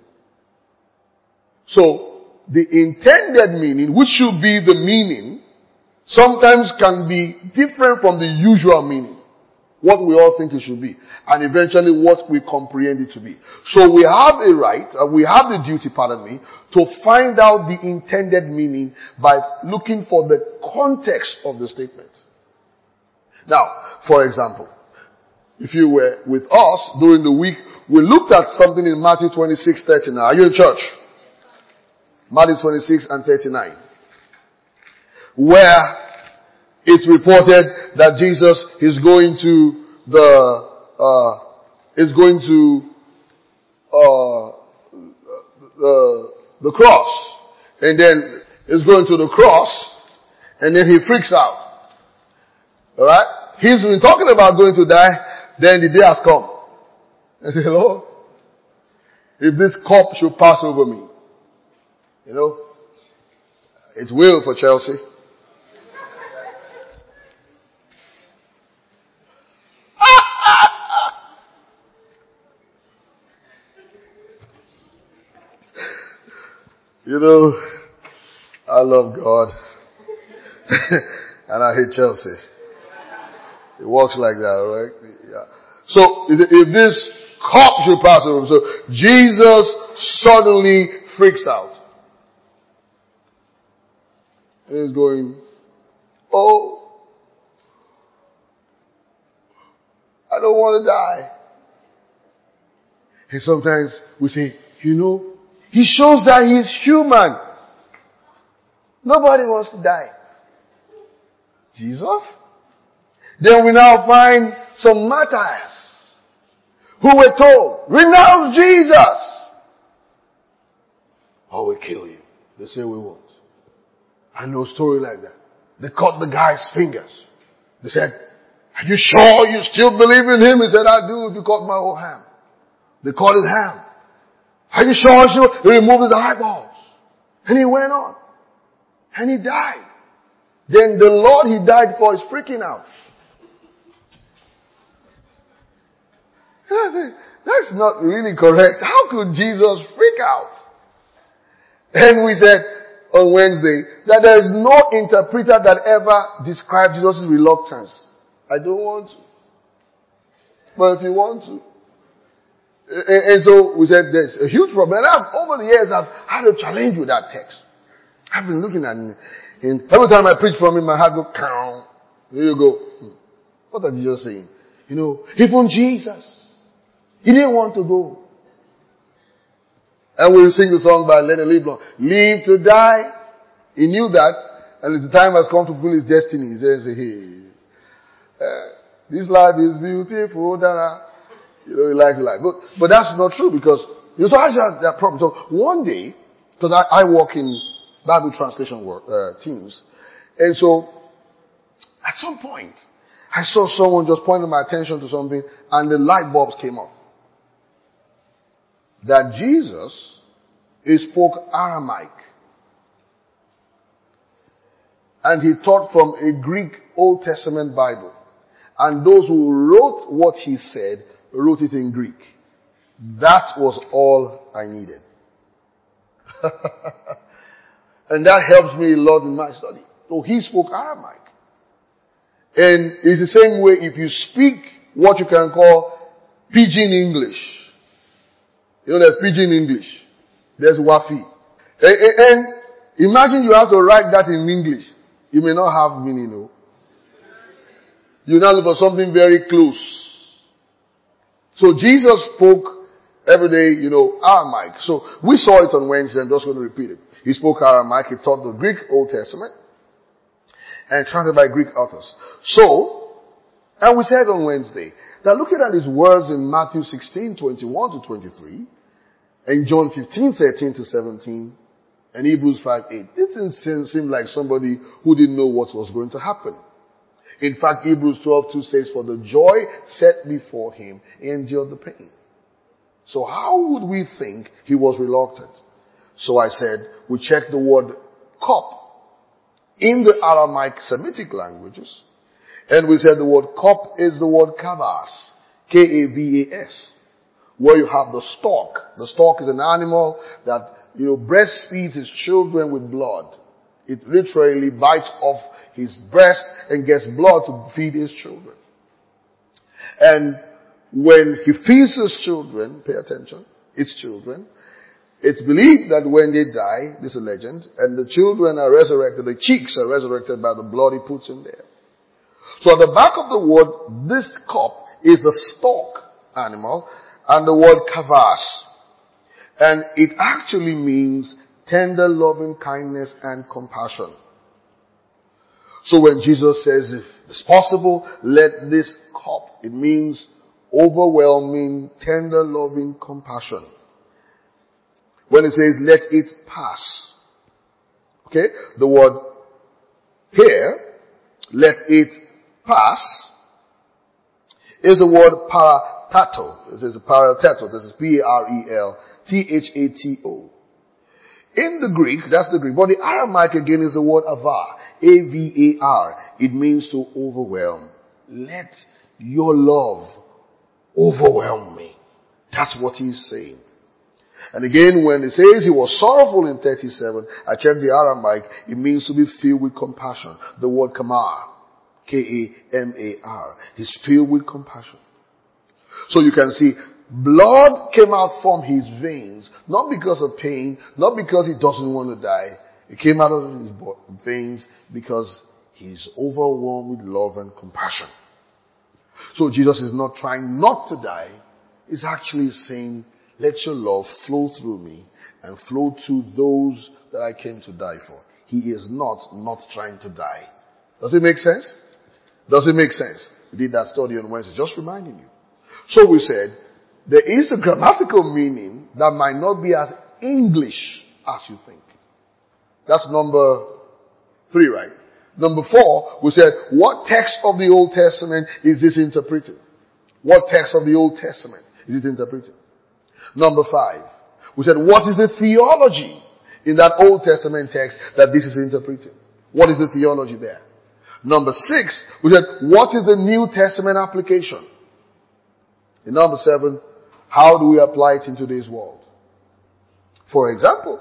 So, the intended meaning, which should be the meaning, sometimes can be different from the usual meaning. What we all think it should be. And eventually what we comprehend it to be. So we have a right, uh, we have the duty, pardon me, to find out the intended meaning by looking for the context of the statement. Now, for example, if you were with us during the week, we looked at something in Matthew twenty-six, thirty-nine. Are you in church? Matthew twenty-six and thirty-nine. Where it's reported that Jesus is going to the, uh, is going to, uh, the, the cross. And then is going to the cross. And then he freaks out. Alright? He's been talking about going to die. Then the day has come. I say, Lord, if this cup should pass over me, you know, it will for Chelsea. You know, I love God. And I hate Chelsea. It works like that, right? Yeah. So, if, if this cup should pass over, so Jesus suddenly freaks out. And he's going, oh, I don't want to die. And sometimes we say, you know, he shows that he's human. Nobody wants to die. Jesus? Then we now find some martyrs who were told, renounce Jesus, or we kill you. They say we won't. I know a story like that. They cut the guy's fingers. They said, are you sure you still believe in him? He said, I do if you cut my whole hand. They cut his hand. Are you sure? sure? They removed his eyeballs. And he went on. And he died. Then the Lord he died for is freaking out. That's not really correct. How could Jesus freak out? And we said on Wednesday that there is no interpreter that ever described Jesus' reluctance. I don't want to. But if you want to. And, and so we said there's a huge problem. And I've, over the years I've had a challenge with that text. I've been looking at it. And every time I preach from it, my heart goes, count. There you go. What are Jesus saying? You know, even Jesus, he didn't want to go. And we sing the song by Leonard Leblanc. Live to die. He knew that. And the time has come to fulfill his destiny. He says, hey, uh, this life is beautiful. Da-da. You know, he likes life. But, but that's not true because, you know, so I just had that problem. So one day, because I, I work in Bible translation work, uh, teams. And so, at some point, I saw someone just pointing my attention to something and the light bulbs came up. That Jesus, he spoke Aramaic. And he taught from a Greek Old Testament Bible. And those who wrote what he said, wrote it in Greek. That was all I needed. And that helps me a lot in my study. So he spoke Aramaic. And it's the same way if you speak what you can call pidgin English. You know, there's pidgin English. There's Wafi. And, and, and imagine you have to write that in English. You may not have meaning, no. You now look for something very close. So Jesus spoke every day, you know, Aramaic. So we saw it on Wednesday. I'm just going to repeat it. He spoke Aramaic. He taught the Greek Old Testament and translated by Greek authors. So, and we said on Wednesday that looking at his words in Matthew sixteen, twenty-one to twenty-three, and John fifteen, thirteen to seventeen, and Hebrews five, eight, it didn't seem, seem like somebody who didn't know what was going to happen. In fact, Hebrews twelve, two says, for the joy set before him, he endured the pain. So how would we think he was reluctant? So I said, we check the word cup in the Aramaic Semitic languages. And we said the word cup is the word kavas. K A V A S. Where you have the stork. The stork is an animal that, you know, breastfeeds his children with blood. It literally bites off his breast and gets blood to feed his children. And when he feeds his children, pay attention, its children, it's believed that when they die, this is a legend, and the children are resurrected, the cheeks are resurrected by the blood he puts in there. So at the back of the word, this cup is a stock animal, and the word kavas. And it actually means tender loving kindness and compassion. So when Jesus says, if it's possible, let this cup, it means overwhelming, tender loving compassion. When it says, let it pass. Okay? The word here, let it pass, is the word paratato. This is paratato. This is P A R E L T H A T O. In the Greek, that's the Greek. But the Aramaic again is the word avar. A V A R. It means to overwhelm. Let your love overwhelm me. That's what he's saying. And again, when it says he was sorrowful in thirty-seven, I checked the Aramaic, it means to be filled with compassion. The word kamar. K A M A R. He's filled with compassion. So you can see, blood came out from his veins, not because of pain, not because he doesn't want to die. It came out of his veins because he's overwhelmed with love and compassion. So Jesus is not trying not to die. He's actually saying, let your love flow through me and flow to those that I came to die for. He is not not trying to die. Does it make sense? Does it make sense? We did that study on Wednesday, just reminding you. So we said, there is a grammatical meaning that might not be as English as you think. That's number three, right? Number four, we said, what text of the Old Testament is this interpreting? What text of the Old Testament is it interpreting? Number five, we said, what is the theology in that Old Testament text that this is interpreting? What is the theology there? Number six, we said, what is the New Testament application? And number seven, how do we apply it in today's world? For example,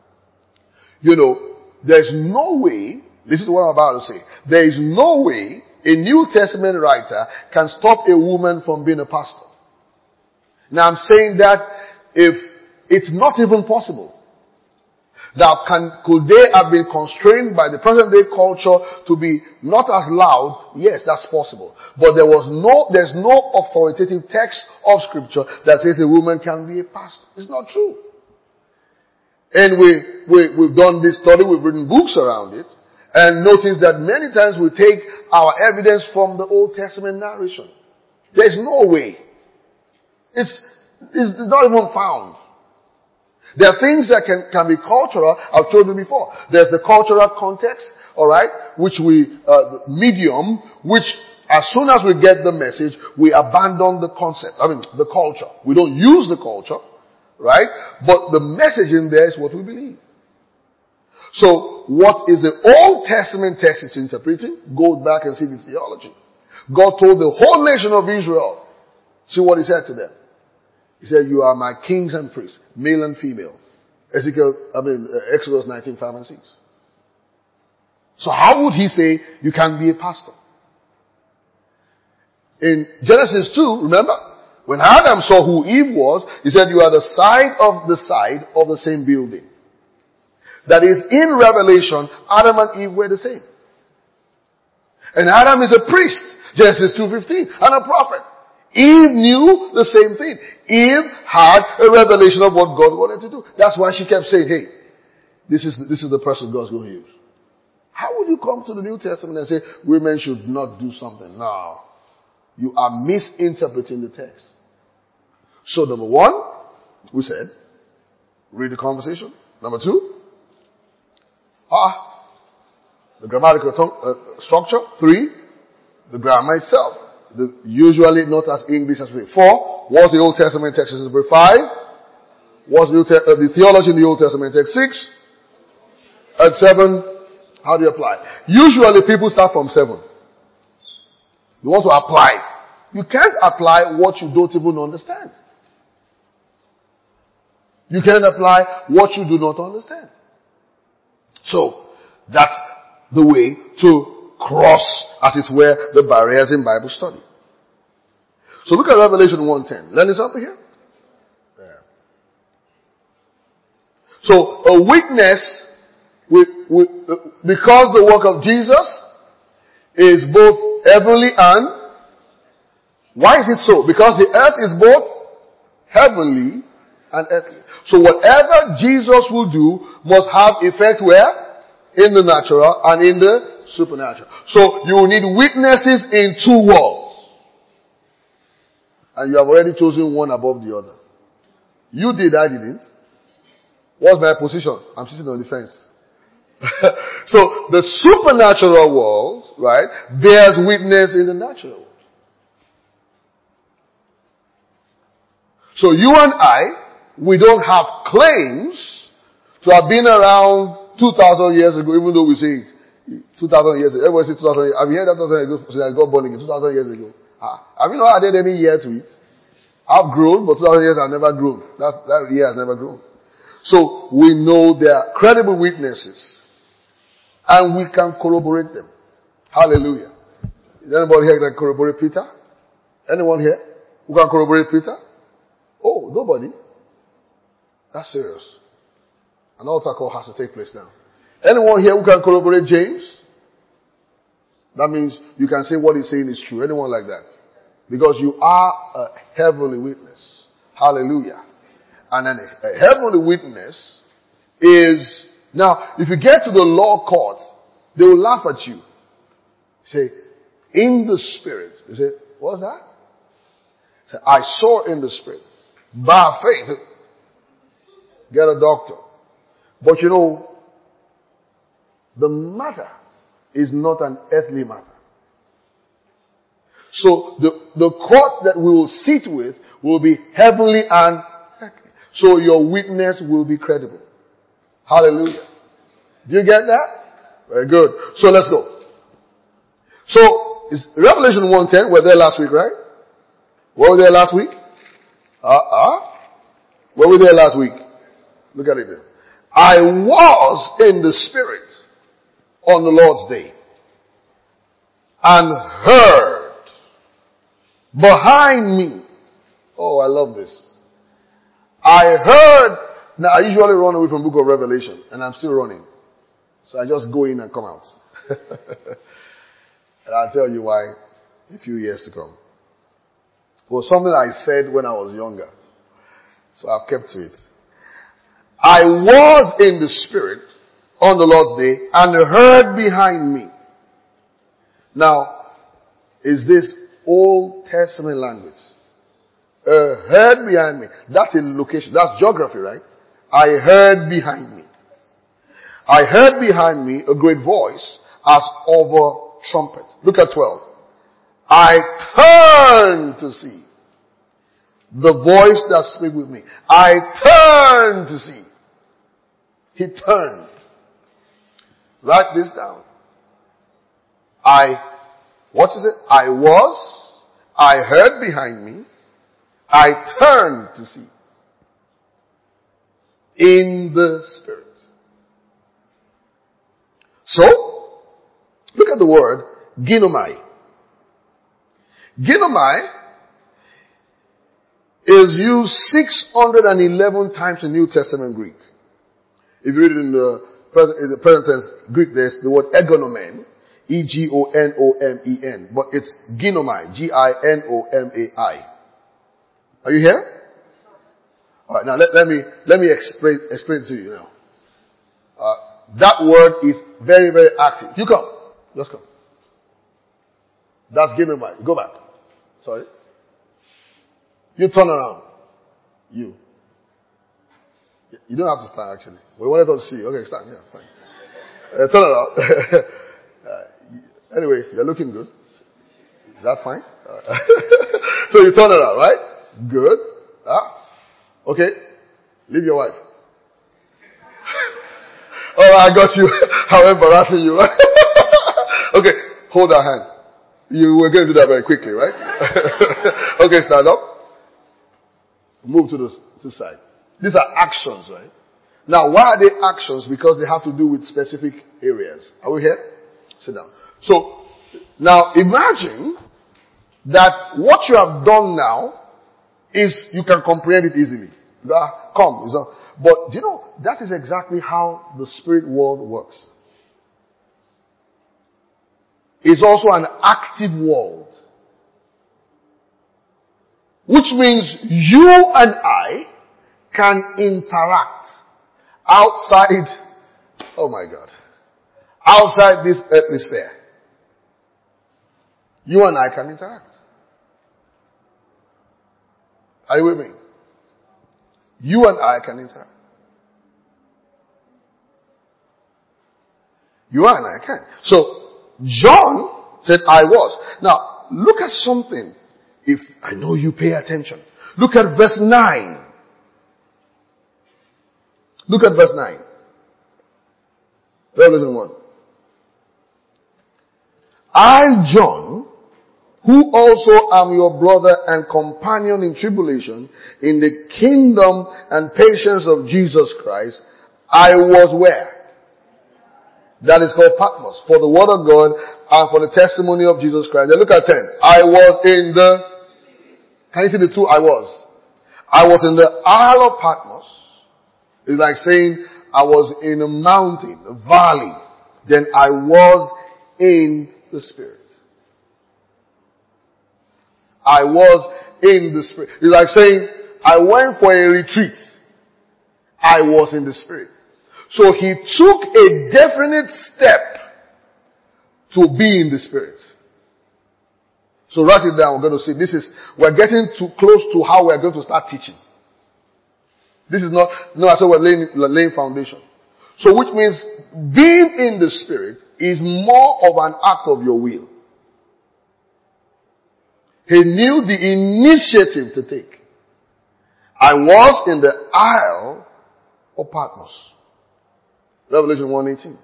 you know, there's no way, listen to what I'm about to say, there is no way a New Testament writer can stop a woman from being a pastor. Now I'm saying that if it's not even possible. Now, can, could they have been constrained by the present day culture to be not as loud? Yes, that's possible. But there was no, there's no authoritative text of scripture that says a woman can be a pastor. It's not true. And we, we, we've done this study, we've written books around it, and notice that many times we take our evidence from the Old Testament narration. There's no way. It's, it's not even found. There are things that can, can be cultural. I've told you before. There's the cultural context, alright, which we, uh, medium, which as soon as we get the message, we abandon the concept. I mean, the culture. We don't use the culture, right? But the message in there is what we believe. So, what is the Old Testament text it's interpreting? Go back and see the theology. God told the whole nation of Israel, see what he said to them. He said, you are my kings and priests, male and female. Ezekiel, I mean, uh, Exodus nineteen, five and six. So how would he say you can be a pastor? In Genesis two, remember? When Adam saw who Eve was, he said, you are the side of the side of the same building. That is, in Revelation, Adam and Eve were the same. And Adam is a priest, Genesis two fifteen, and a prophet. Eve knew the same thing. Eve had a revelation of what God wanted to do. That's why she kept saying, hey, this is, this is the person God's going to use. How would you come to the New Testament and say women should not do something? No. You are misinterpreting the text. So number one, we said, read the conversation. Number two, ah, the grammatical uh, structure. Three, the grammar itself. The, usually not as English as we. Four, what's the Old Testament text? Number five, what's the, Te- uh, the theology in the Old Testament text? Six, and seven, how do you apply? Usually people start from seven. You want to apply. You can't apply what you don't even understand. You can't apply what you do not understand. So, that's the way to cross, as it were, the barriers in Bible study. So look at Revelation one ten. Learn this up here. Yeah. So a witness, with, with, uh, because the work of Jesus, is both heavenly and, why is it so? Because the earth is both heavenly and earthly. So whatever Jesus will do must have effect where? In the natural and in the supernatural. So you will need witnesses in two worlds. And you have already chosen one above the other. You did, I didn't. What's my position? I'm sitting on the fence. So the supernatural world, right, bears witness in the natural world. So you and I, we don't have claims to have been around two thousand years ago, even though we say it two thousand years ago. Everybody says two thousand years. Have you heard that two thousand years ago since I got born again? two thousand years ago. Ah, have you not added any year to it? I've grown, but two thousand years I've never grown. That, that year has never grown. So we know they are credible witnesses. And we can corroborate them. Hallelujah. Is anybody here that can corroborate Peter? Anyone here who can corroborate Peter? Oh, nobody. That's serious. An altar call has to take place now. Anyone here who can corroborate James? That means you can say what he's saying is true. Anyone like that? Because you are a heavenly witness. Hallelujah. And then a, a heavenly witness is, now, if you get to the law court, they will laugh at you. Say, in the spirit. You say, what's that? Say, I saw in the spirit. By faith. Get a doctor. But you know, the matter is not an earthly matter. So the, the court that we will sit with will be heavenly and earthly. So your witness will be credible. Hallelujah. Do you get that? Very good. So let's go. So, it's Revelation one ten, we're there last week, right? Were we there last week? Uh-uh. Were we there last week? Look at it there. I was in the Spirit on the Lord's day and heard behind me. Oh, I love this. I heard. Now, I usually run away from the book of Revelation, and I'm still running. So I just go in and come out. And I'll tell you why in a few years to come. It was something I said when I was younger. So I've kept to it. I was in the Spirit on the Lord's day and heard behind me. Now, is this Old Testament language? Uh, heard behind me. That's a location. That's geography, right? I heard behind me. I heard behind me a great voice as of a trumpet. Look at twelve. I turned to see the voice that spoke with me. I turned to see. He turned. Write this down. I, what is it? I was, I heard behind me, I turned to see. In the Spirit. So, look at the word, ginomai. Ginomai is used six hundred eleven times in New Testament Greek. If you read it in the present, in the present tense Greek, there's the word egonomen, E G O N O M E N, but it's ginomai, G I N O M A I. Are you here? Alright, now let, let me, let me explain, explain to you now. Uh, that word is very, very active. You come. Just come. That's ginomai. Go back. Sorry. You turn around. You. You don't have to stand actually. We wanted us to see you. Okay, stand. Yeah, fine. Uh, turn around. uh, anyway, you're looking good. Is that fine? Uh, so you turn around, right? Good. Ah. Okay. Leave your wife. Oh, I got you. How embarrassing you are. Okay. Hold her hand. You were going to do that very quickly, right? Okay, stand up. Move to the, to the side. These are actions, right? Now, why are they actions? Because they have to do with specific areas. Are we here? Sit down. So, now imagine that what you have done now is, you can comprehend it easily. Ah, come. Is not, but, do you know, that is exactly how the spirit world works. is also an active world. Which means you and I can interact outside, oh my God, outside this earthly sphere. You and I can interact. Are you with me? You and I can interact. You and I can. So, John said, I was. Now, look at something. If I know you pay attention. Look at verse nine. Look at verse nine. Revelation one. I, John, who also am your brother and companion in tribulation, in the kingdom and patience of Jesus Christ, I was where? That is called Patmos, for the word of God and for the testimony of Jesus Christ. Now look at ten. I was in the, can you see the two I was? I was in the Isle of Patmos. It's like saying I was in a mountain, a valley. Then I was in the Spirit. I was in the Spirit. It's like saying I went for a retreat. I was in the Spirit. So he took a definite step to be in the Spirit. So write it down. We're going to see. This is, we're getting too close to how we're going to start teaching. This is not, no, I said we're laying, laying foundation. So which means being in the Spirit is more of an act of your will. He knew the initiative to take. I was in the Isle of Patmos. Revelation one eighteen.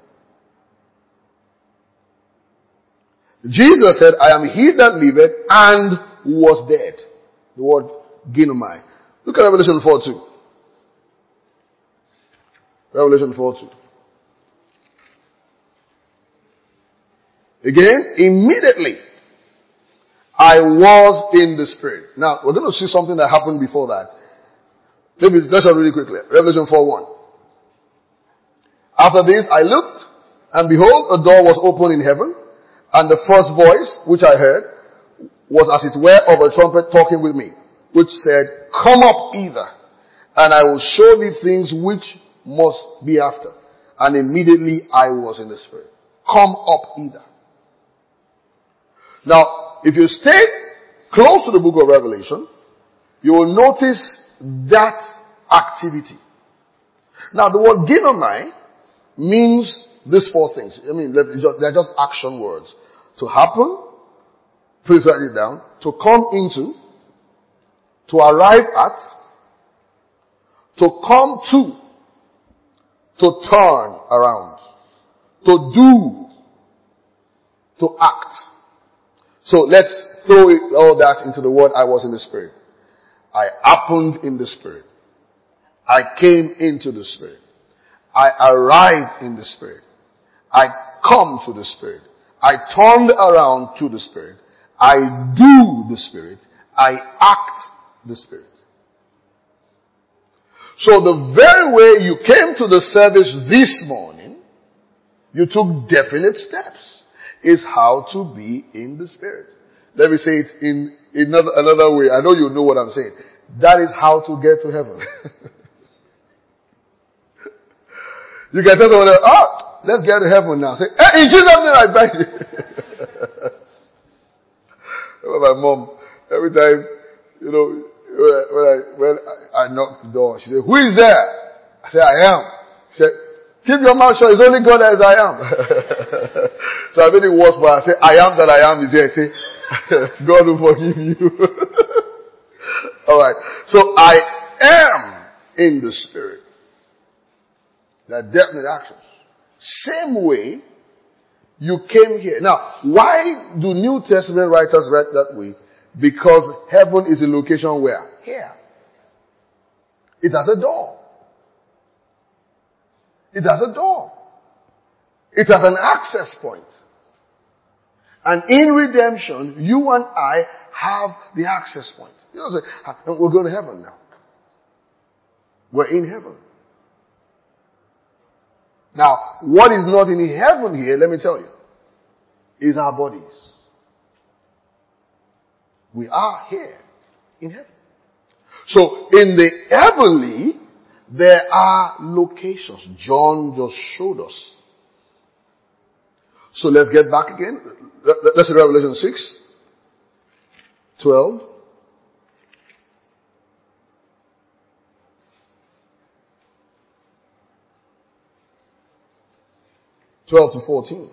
Jesus said, I am he that liveth and was dead. The word ginomai. Look at Revelation four two. Revelation four two. Again, immediately I was in the Spirit. Now, we're going to see something that happened before that. Maybe let's read really quickly. Revelation four one. After this, I looked, and behold, a door was opened in heaven, and the first voice, which I heard, was as it were of a trumpet talking with me, which said, come up hither, and I will show thee things which must be after. And immediately I was in the Spirit. Come up hither. Now, if you stay close to the book of Revelation, you will notice that activity. Now, the word ginomai means these four things. I mean, they're just action words. To happen, please write it down. To come into, to arrive at, to come to, to turn around, to do, to act. So let's throw it, all that into the word I was in the Spirit. I happened in the Spirit. I came into the Spirit. I arrived in the Spirit. I come to the Spirit. I turned around to the Spirit. I do the Spirit. I act the Spirit. So the very way you came to the service this morning, you took definite steps, is how to be in the Spirit. Let me say it in another, another way. I know you know what I'm saying. That is how to get to heaven. You can tell someone, oh, let's get to heaven now. Say, hey, in Jesus' name I bind you. My mom, every time, you know, when I, when I knock the door, she said, who is there? I said, I am. She said, keep your mouth shut. It's only God as I am. So I made it worse, but I said, I am that I am is here. I say, God will forgive you. Alright. So I am in the Spirit. They're definite actions. Same way you came here. Now, why do New Testament writers write that way? Because heaven is a location where? Here. It has a door. It has a door. It has an access point. And in redemption, you and I have the access point. You know, we're going to heaven now. We're in heaven. Now, what is not in heaven here, let me tell you. is our bodies. We are here in heaven. So in the heavenly, there are locations. John just showed us. So let's get back again. Let's read Revelation six, twelve. twelve to fourteen.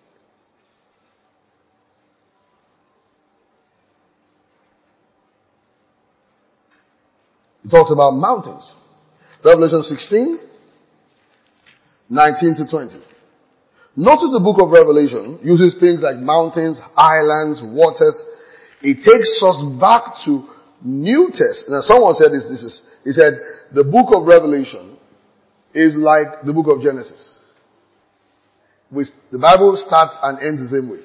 It talks about mountains. Revelation sixteen, nineteen to twenty. Notice the book of Revelation uses things like mountains, islands, waters. It takes us back to New Testament. Now someone said this, this is, he said, the book of Revelation is like the book of Genesis. Which the Bible starts and ends the same way.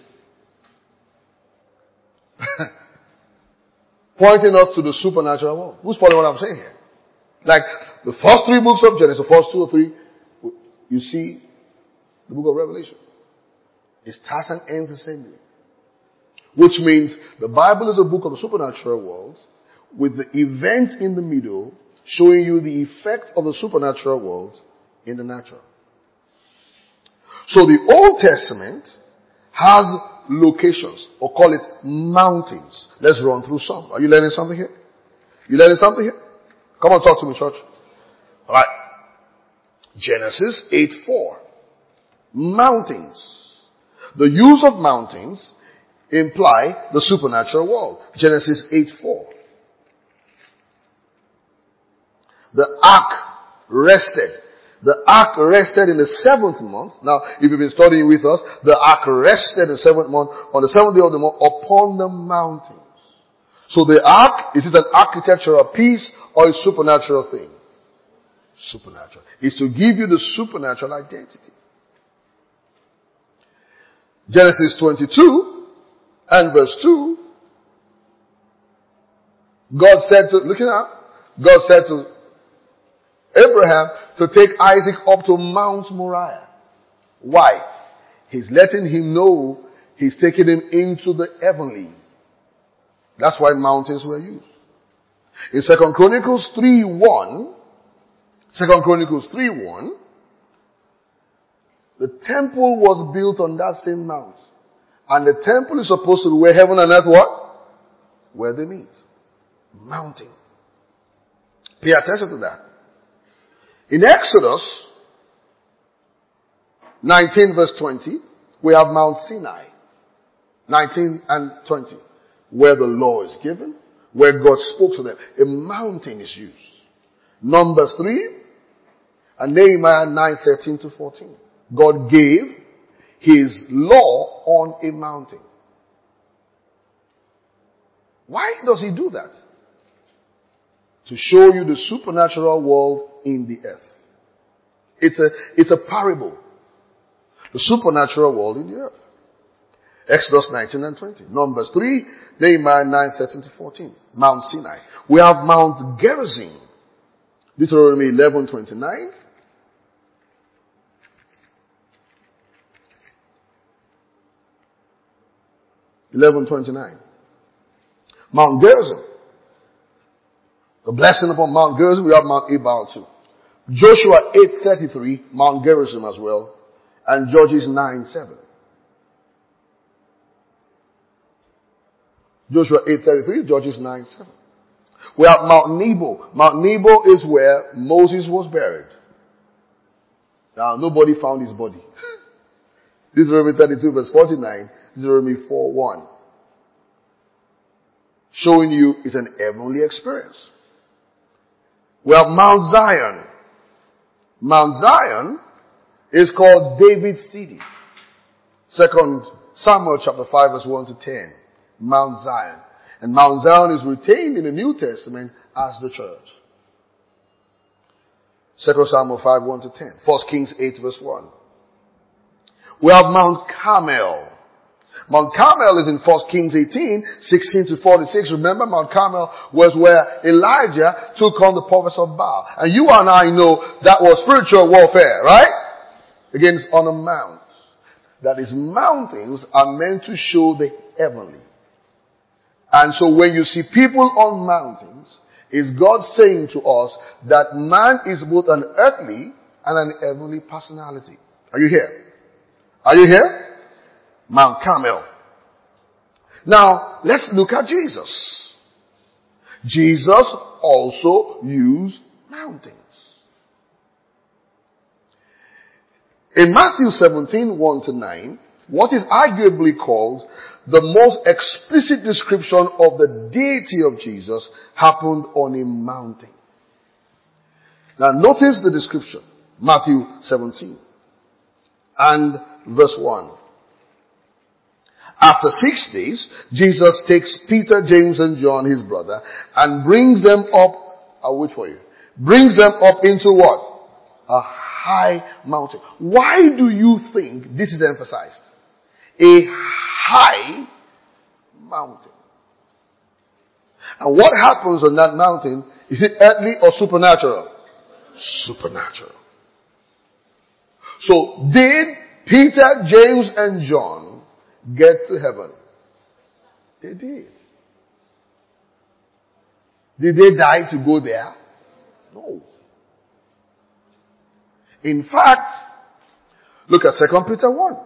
Pointing us to the supernatural world. Who's following what I'm saying here? Like the first three books of Genesis, the first two or three, you see the book of Revelation. It starts and ends the same way. Which means the Bible is a book of the supernatural world with the events in the middle showing you the effect of the supernatural world in the natural. So the Old Testament has locations, or call it mountains. Let's run through some. Are you learning something here? You learning something here? Come on, talk to me, church. Alright. Genesis eight four. Mountains. The use of mountains imply the supernatural world. Genesis eight four. The ark rested. The ark rested in the seventh month. Now, if you've been studying with us, the ark rested in the seventh month, on the seventh day of the month, upon the mountains. So the ark, is it an architectural piece or a supernatural thing? Supernatural. It's to give you the supernatural identity. Genesis twenty-two and verse two, God said to, looking up, God said to Abraham to take Isaac up to Mount Moriah. Why? He's letting him know he's taking him into the heavenly. That's why mountains were used. In Second Chronicles three one, Second Chronicles three one, the temple was built on that same mount. And the temple is supposed to be where heaven and earth what? Where they meet. Mountain. Pay attention to that. In Exodus nineteen verse twenty, we have Mount Sinai. nineteen and twenty. Where the law is given, where God spoke to them. A mountain is used. Numbers three and Nehemiah nine thirteen to fourteen. God gave His law on a mountain. Why does He do that? To show you the supernatural world in the earth. It's a, it's a parable. The supernatural world in the earth. Exodus nineteen and twenty. Numbers three, Nehemiah nine thirteen to fourteen. Mount Sinai. We have Mount Gerizim. Deuteronomy eleven twenty-nine. eleven twenty-nine. Mount Gerizim. The blessing upon Mount Gerizim, we have Mount Ebal too. Joshua eight thirty-three, Mount Gerizim as well. And Judges nine seven. Joshua eight thirty-three, Judges nine seven. We have Mount Nebo. Mount Nebo is where Moses was buried. Now, nobody found his body. Deuteronomy thirty-two verse forty-nine, Deuteronomy four one. Showing you it's an heavenly experience. We have Mount Zion. Mount Zion is called David's city. Second Samuel chapter five verse one to ten. Mount Zion. And Mount Zion is retained in the New Testament as the church. Second Samuel five one to ten. First Kings eight verse one. We have Mount Carmel. Mount Carmel is in First Kings eighteen, sixteen to forty-six. Remember, Mount Carmel was where Elijah took on the prophets of Baal. And you and I know that was spiritual warfare, right? Against on a mount. That is, mountains are meant to show the heavenly. And so when you see people on mountains, is God saying to us that man is both an earthly and an heavenly personality. Are you here? Are you here? Mount Carmel. Now, let's look at Jesus. Jesus also used mountains. In Matthew seventeen, one to nine, what is arguably called the most explicit description of the deity of Jesus happened on a mountain. Now notice the description. Matthew seventeen and verse one. After six days, Jesus takes Peter, James, and John, his brother, and brings them up, I'll wait for you, brings them up into what? A high mountain. Why do you think this is emphasized? A high mountain. And what happens on that mountain? Is it earthly or supernatural? Supernatural. So did Peter, James, and John get to heaven? They did. Did they die to go there? No. In fact, look at Second Peter one.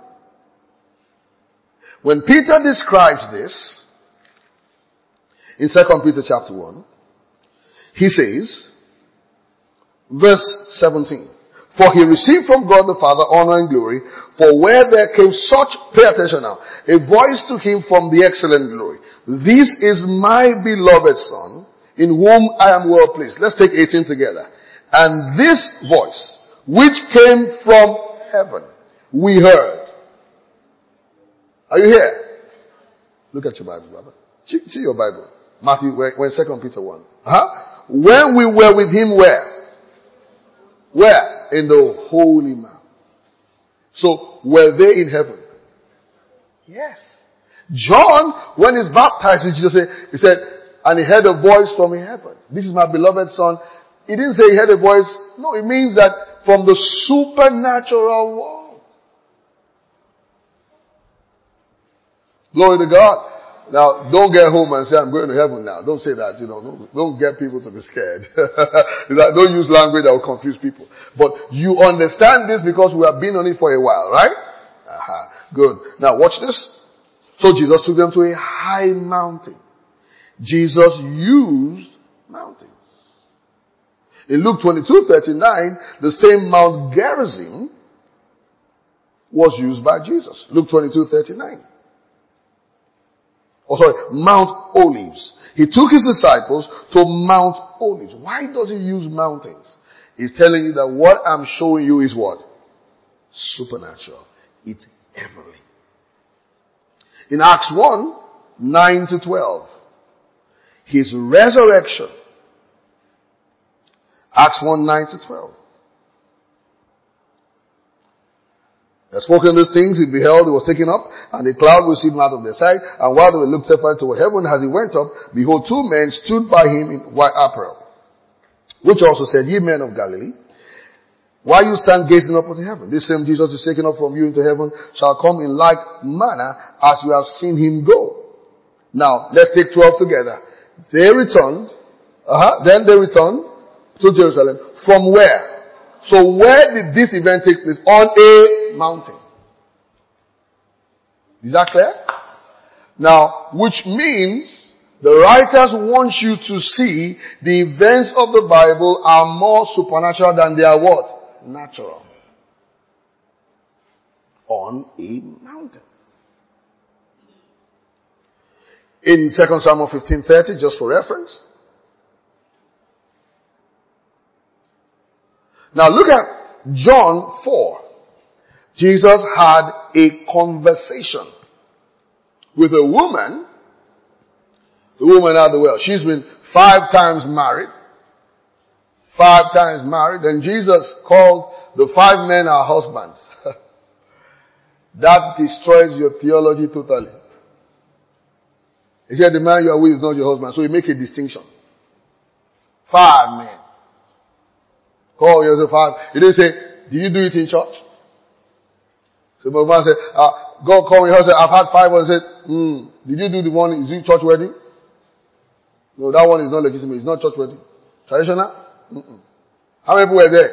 When Peter describes this, in Second Peter chapter one, he says, verse seventeen, for he received from God the Father honor and glory, for where there came such, pay attention now, a voice to him from the excellent glory. This is my beloved Son, in whom I am well pleased. Let's take eighteen together. And this voice, which came from heaven, we heard. Are you here? Look at your Bible, brother. See, see your Bible. Matthew, when Second Peter one. Huh? When we were with him, where? Where? In the Holy Mount. So, were they in heaven? Yes. John, when he's baptized, he just said, he said, and he heard a voice from heaven. This is my beloved Son. He didn't say he heard a voice. No, it means that from the supernatural world. Glory to God. Now, don't get home and say, I'm going to heaven now. Don't say that, you know. Don't, don't get people to be scared. Don't use language that will confuse people. But you understand this because we have been on it for a while, right? Aha. Good. Now, watch this. So Jesus took them to a high mountain. Jesus used mountains. In Luke twenty-two thirty-nine, the same Mount Gerizim was used by Jesus. Luke twenty-two thirty-nine. Oh, sorry, Mount Olives. He took his disciples to Mount Olives. Why does he use mountains? He's telling you that what I'm showing you is what? Supernatural. It's heavenly. In Acts one, nine to twelve, his resurrection. Acts one, nine to twelve. They spoken these things, he beheld, he was taken up, and the cloud received him out of their sight. And while they were looked steadfastly toward heaven, as he went up, behold, two men stood by him in white apparel, which also said, Ye men of Galilee, why you stand gazing up into heaven? This same Jesus is taken up from you into heaven, shall come in like manner as you have seen him go. Now, let's take twelve together. They returned, uh-huh, then they returned to Jerusalem. From where? So where did this event take place? On a mountain. Is that clear? Now, which means the writers want you to see the events of the Bible are more supernatural than they are what? Natural. On a mountain. In Second Samuel fifteen thirty, just for reference. Now look at John four. Jesus had a conversation with a woman. The woman at the well. She's been five times married. Five times married. And Jesus called the five men her husbands. That destroys your theology totally. He said the man you are with is not your husband. So you make a distinction. Five men. Call yourself five. He didn't say, did you do it in church? So my man said, uh, God called me, I said, I've had five. And said, hmm, did you do the one, is it church wedding? No, that one is not legitimate. It's not church wedding. Traditional? Mm-mm. How many people were there?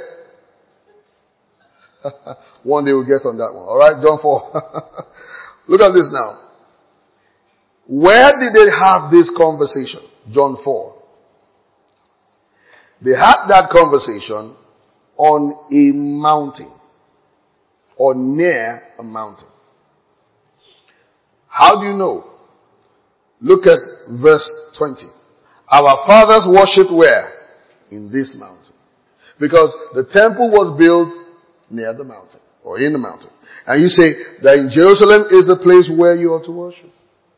One day we'll get on that one. Alright, John four. Look at this now. Where did they have this conversation? John four. They had that conversation on a mountain. Or near a mountain. How do you know? Look at verse twenty. Our fathers worshipped where? In this mountain. Because the temple was built near the mountain. Or in the mountain. And you say that in Jerusalem is the place where you ought to worship.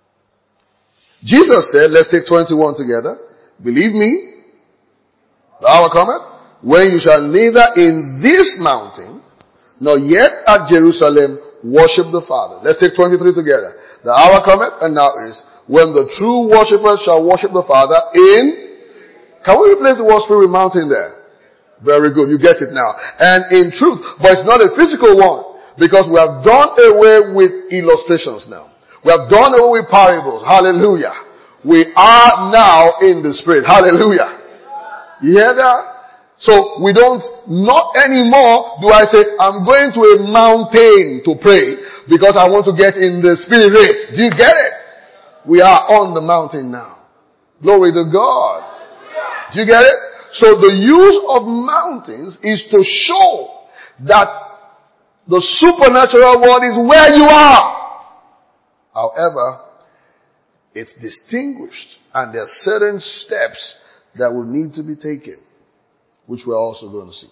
Jesus said, let's take twenty-one together. Believe me, the hour cometh, when you shall neither in this mountain, nor yet at Jerusalem, worship the Father. Let's take twenty-three together. The hour cometh, and now is, when the true worshippers shall worship the Father in, can we replace the word spirit with mountain there? Very good, you get it now. And in truth, but it's not a physical one, because we have done away with illustrations now. We have done away with parables. Hallelujah. We are now in the Spirit. Hallelujah. You hear that? So we don't, not anymore do I say, I'm going to a mountain to pray because I want to get in the Spirit. Do you get it? We are on the mountain now. Glory to God. Do you get it? So the use of mountains is to show that the supernatural world is where you are. However, it's distinguished and there are certain steps that will need to be taken, which we're also going to see.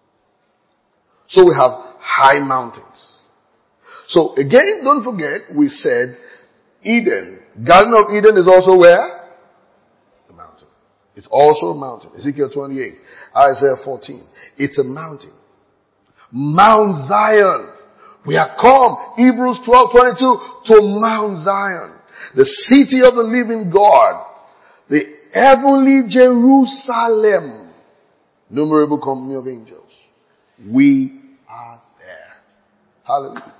So we have high mountains. So again, don't forget, we said Eden. Garden of Eden is also where? A mountain. It's also a mountain. Ezekiel twenty-eight. Isaiah fourteen. It's a mountain. Mount Zion. We have come, Hebrews twelve twenty-two, to Mount Zion. The city of the living God. The heavenly Jerusalem. Numerable company of angels. We are there. Hallelujah.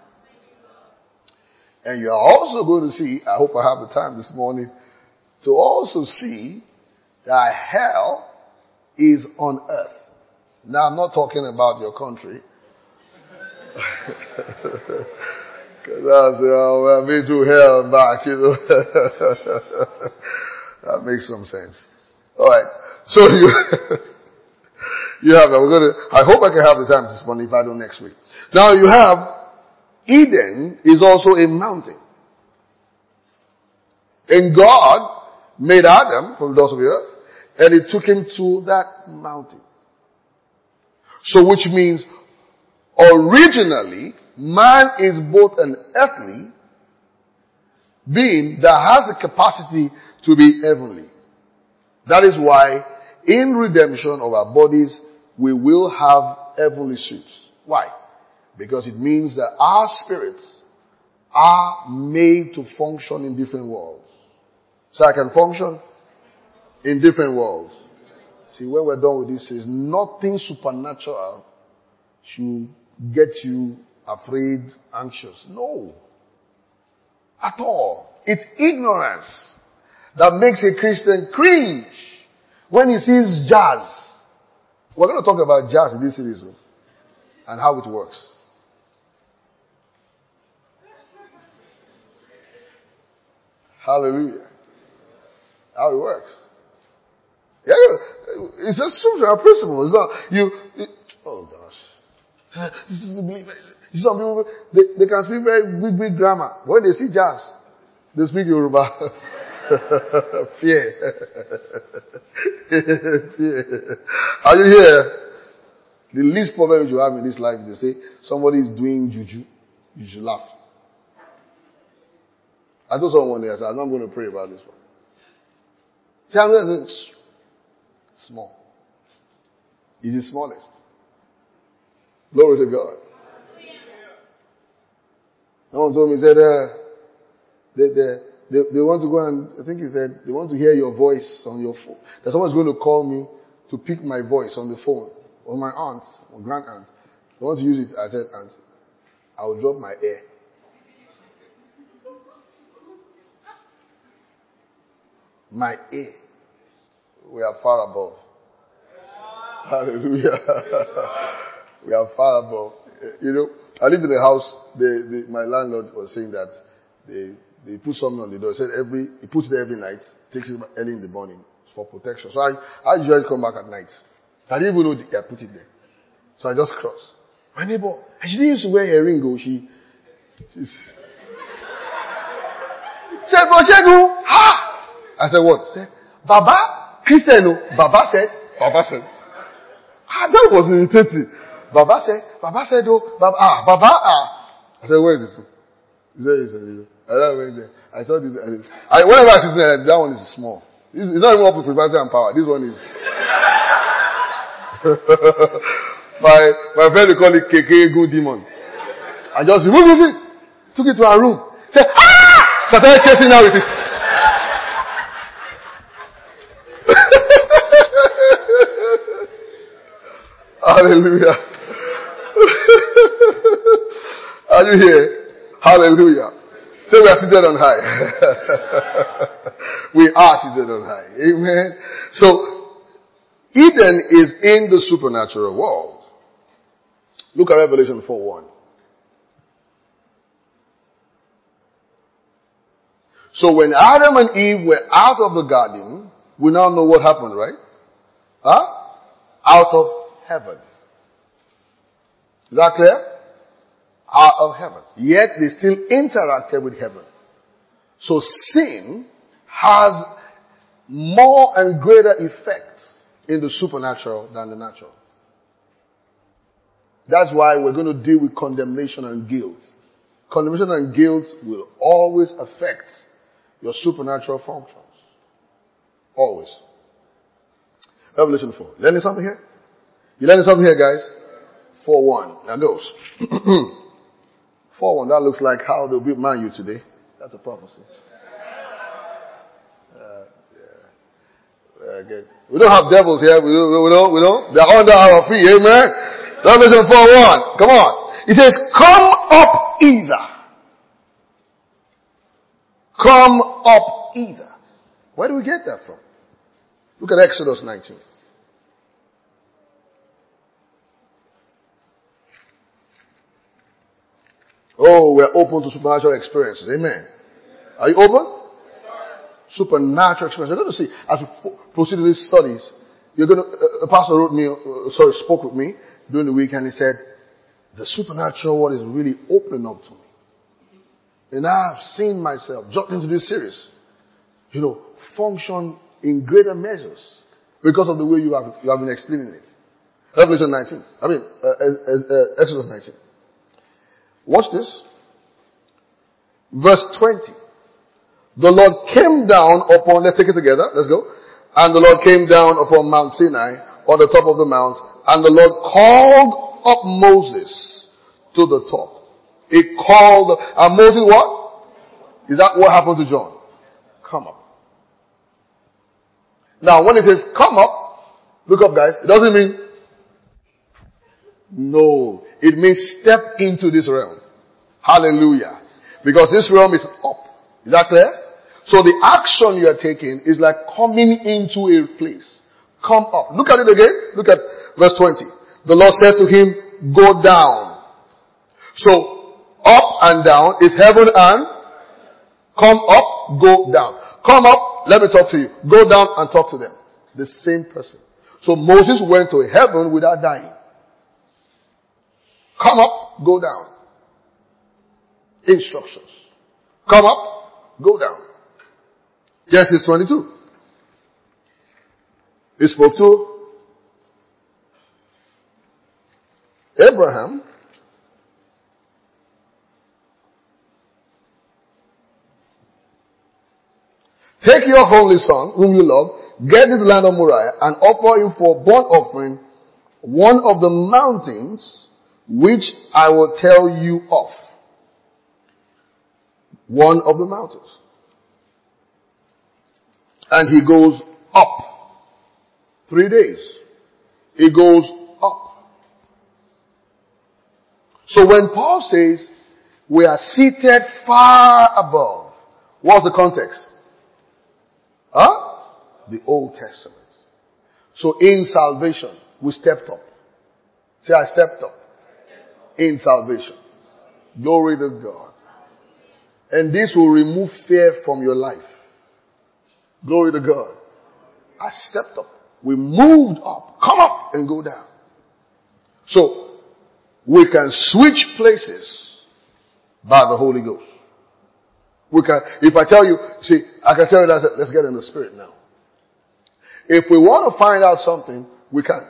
And you're also going to see, I hope I have the time this morning, to also see that hell is on earth. Now I'm not talking about your country. Because I say, oh, well, I've been through hell and back, you know. That makes some sense. Alright. So you, you have that. We're gonna, I hope I can have the time this morning if I do next week. Now you have, Eden is also a mountain. And God made Adam from the dust of the earth, and He took him to that mountain. So which means, originally, man is both an earthly being that has the capacity to be heavenly. That is why, in redemption of our bodies, we will have heavenly suits. Why? Because it means that our spirits are made to function in different worlds. So I can function in different worlds. See, when we're done with this, is nothing supernatural should get you afraid, anxious. No. At all. It's ignorance that makes a Christian cringe when he sees jazz. We're going to talk about jazz in this series and how it works. Hallelujah. How it works. Yeah, it's a scriptural principle. It's not, you, it, oh gosh. Some people, they, they can speak very big, big grammar. When they see jazz, they speak Yoruba. Fear. Fear. Are you here? The least problem you have in this life is they say somebody is doing juju, you should laugh. I told someone there, I said, I'm not going to pray about this one. See, I'm going to say, small. It is smallest. Glory to God. Someone told me, he said, uh, they, they, they, they want to go and, I think he said, they want to hear your voice on your phone. That someone's going to call me to pick my voice on the phone. Or my aunt, or grand aunt. They want to use it. I said, aunt, I'll drop my air. My air. We are far above. Hallelujah. We are far above. You know, I live in a house. They, they, my landlord was saying that they they put something on the door. He said every he puts it every night, takes it early in the morning for protection. So I I usually come back at night. I didn't even know they had put it there. So I just crossed. My neighbor, and she didn't used to wear a ring. Oh, she she's said, "Bro, Shegu, ha!" I said, "What?" She said, "Baba, Christian, no." Baba said, Baba said, ah, that was irritating. Baba said, Baba said, oh, Baba, ah, Baba, ah. I said, where is this? He said, he said, he said. I don't know where I saw this. I, whenever I sit there, that one is small. It's, it's not even up to privacy and power. This one is. my, my friend, they call it K K good demon. I just removed it, took it to our room. Said, ah! So I started chasing her with it. Hallelujah. Are you here? Hallelujah. So we are seated on high. We are seated on high. Amen. So Eden is in the supernatural world. Look at Revelation four one. So when Adam and Eve were out of the garden, we now know what happened, right? Huh? Out of heaven. Is that clear? Out of heaven. Yet they still interacted with heaven. So sin has more and greater effects in the supernatural than the natural. That's why we're going to deal with condemnation and guilt. Condemnation and guilt will always affect your supernatural functions. Always. Revelation four. Learning something here? You learning something here, guys? four one. Now goes. four one. That looks like how they'll beat Man U today. That's a prophecy. Uh, yeah. Uh, good. We don't have devils here. We don't, we don't, we don't. They're under our feet. Amen. Revelation four one. Come on. It says, come up either. Come up either. Where do we get that from? Look at Exodus nineteen. Oh, we're open to supernatural experiences. Amen. Are you open? Supernatural experiences. You're going to see, as we proceed with these studies, you're going to, uh, a pastor wrote me, uh, sorry, spoke with me during the week and he said, the supernatural world is really opening up to me. And I've seen myself, jumped into this series, you know, function in greater measures because of the way you have, you have been explaining it. Revelation nineteen. I mean, uh, uh, uh, Exodus nineteen. Watch this. Verse twenty. The Lord came down upon, let's take it together, let's go. And the Lord came down upon Mount Sinai, on the top of the mount, and the Lord called up Moses to the top. He called, and Moses what? Is that what happened to John? Come up. Now when it says come up, look up guys, it doesn't mean, no, it means step into this realm. Hallelujah. Because this realm is up. Is that clear? So the action you are taking is like coming into a place. Come up. Look at it again. Look at verse twenty. The Lord said to him, go down. So up and down is heaven and come up, go down. Come up, let me talk to you. Go down and talk to them. The same person. So Moses went to heaven without dying. Come up, go down. Instructions. Come up, go down. Genesis twenty-two. He spoke to Abraham. Take your only son, whom you love, get to the land of Moriah, and offer him for burnt offering one of the mountains which I will tell you of. One of the mountains. And he goes up. Three days. He goes up. So when Paul says we are seated far above, what's the context? Huh? The Old Testament. So in salvation, we stepped up. Say, I stepped up. In salvation. Glory to God. And this will remove fear from your life. Glory to God. I stepped up. We moved up. Come up and go down. So, we can switch places by the Holy Ghost. We can, if I tell you, see, I can tell you that, let's get in the Spirit now. If we want to find out something, we can.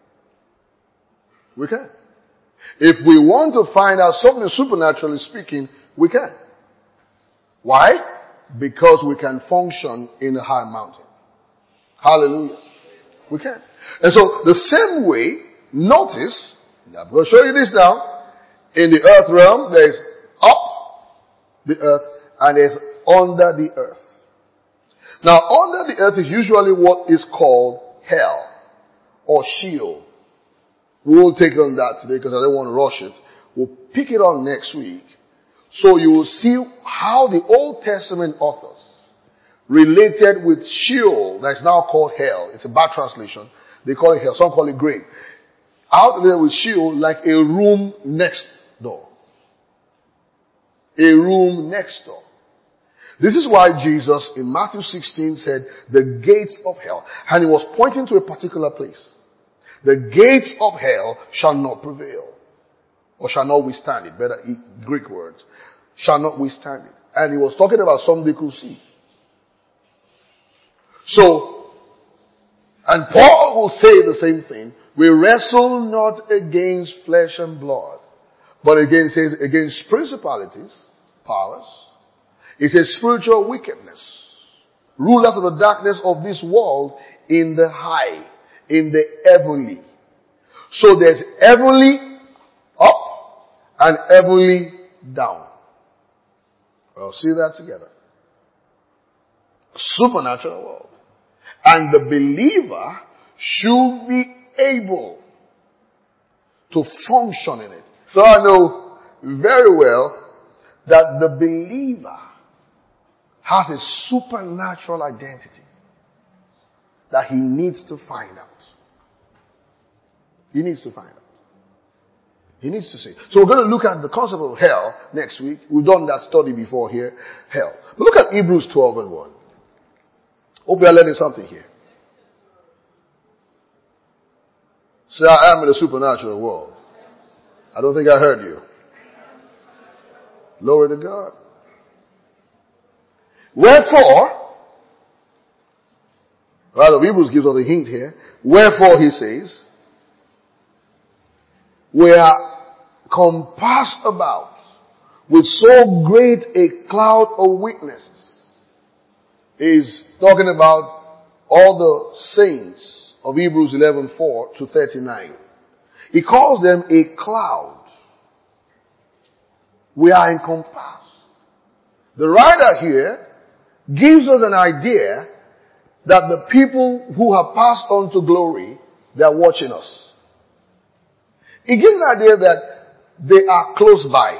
We can. If we want to find out something supernaturally speaking, we can. Why? Because we can function in a high mountain. Hallelujah. We can. And so the same way, notice, I'm going to show you this now, in the earth realm, there's up the earth and there's under the earth. Now under the earth is usually what is called hell or Sheol. We won't take on that today because I don't want to rush it. We'll pick it on next week. So you will see how the Old Testament authors related with Sheol, that's now called hell. It's a bad translation. They call it hell. Some call it grave. Out there with Sheol like a room next door. A room next door. This is why Jesus in Matthew sixteen said the gates of hell. And he was pointing to a particular place. The gates of hell shall not prevail. Or shall not withstand it. Better Greek words. Shall not withstand it. And he was talking about something they could see. So, and Paul will say the same thing. We wrestle not against flesh and blood. But again it says against principalities, powers. It says spiritual wickedness. Rulers of the darkness of this world in the high. In the heavenly. So there's heavenly up and heavenly down. Well, see that together. Supernatural world. And the believer should be able to function in it. So I know very well that the believer has a supernatural identity that he needs to find out. He needs to find out. He needs to see. So we're going to look at the concept of hell next week. We've done that study before here. Hell. But look at Hebrews twelve and one. Hope you are learning something here. Say, I am in a supernatural world. I don't think I heard you. Glory to God. Wherefore, rather Hebrews gives us a hint here. Wherefore he says, we are compassed about with so great a cloud of witnesses. He's talking about all the saints of Hebrews eleven four to thirty-nine. He calls them a cloud. We are encompassed. The writer here gives us an idea that the people who have passed on to glory, they are watching us. He gives an idea that they are close by.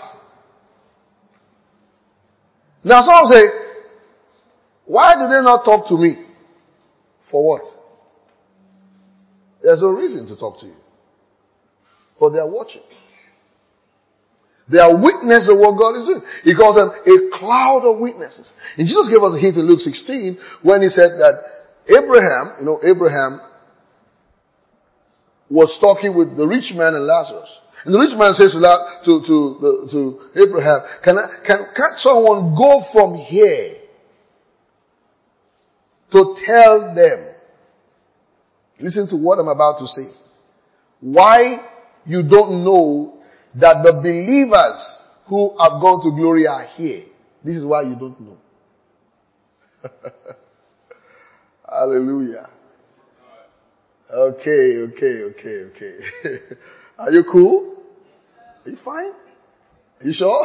Now some say, why do they not talk to me? For what? There's no reason to talk to you. But they are watching. They are witnesses of what God is doing. He calls them a cloud of witnesses. And Jesus gave us a hint in Luke sixteen when he said that Abraham, you know, Abraham was talking with the rich man and Lazarus. And the rich man says to, to, to, to Abraham, can, I, can, can't someone go from here to tell them, listen to what I'm about to say, why you don't know that the believers who have gone to glory are here. This is why you don't know. Hallelujah. Okay, okay, okay, okay. Are you cool? Are you fine? Are you sure?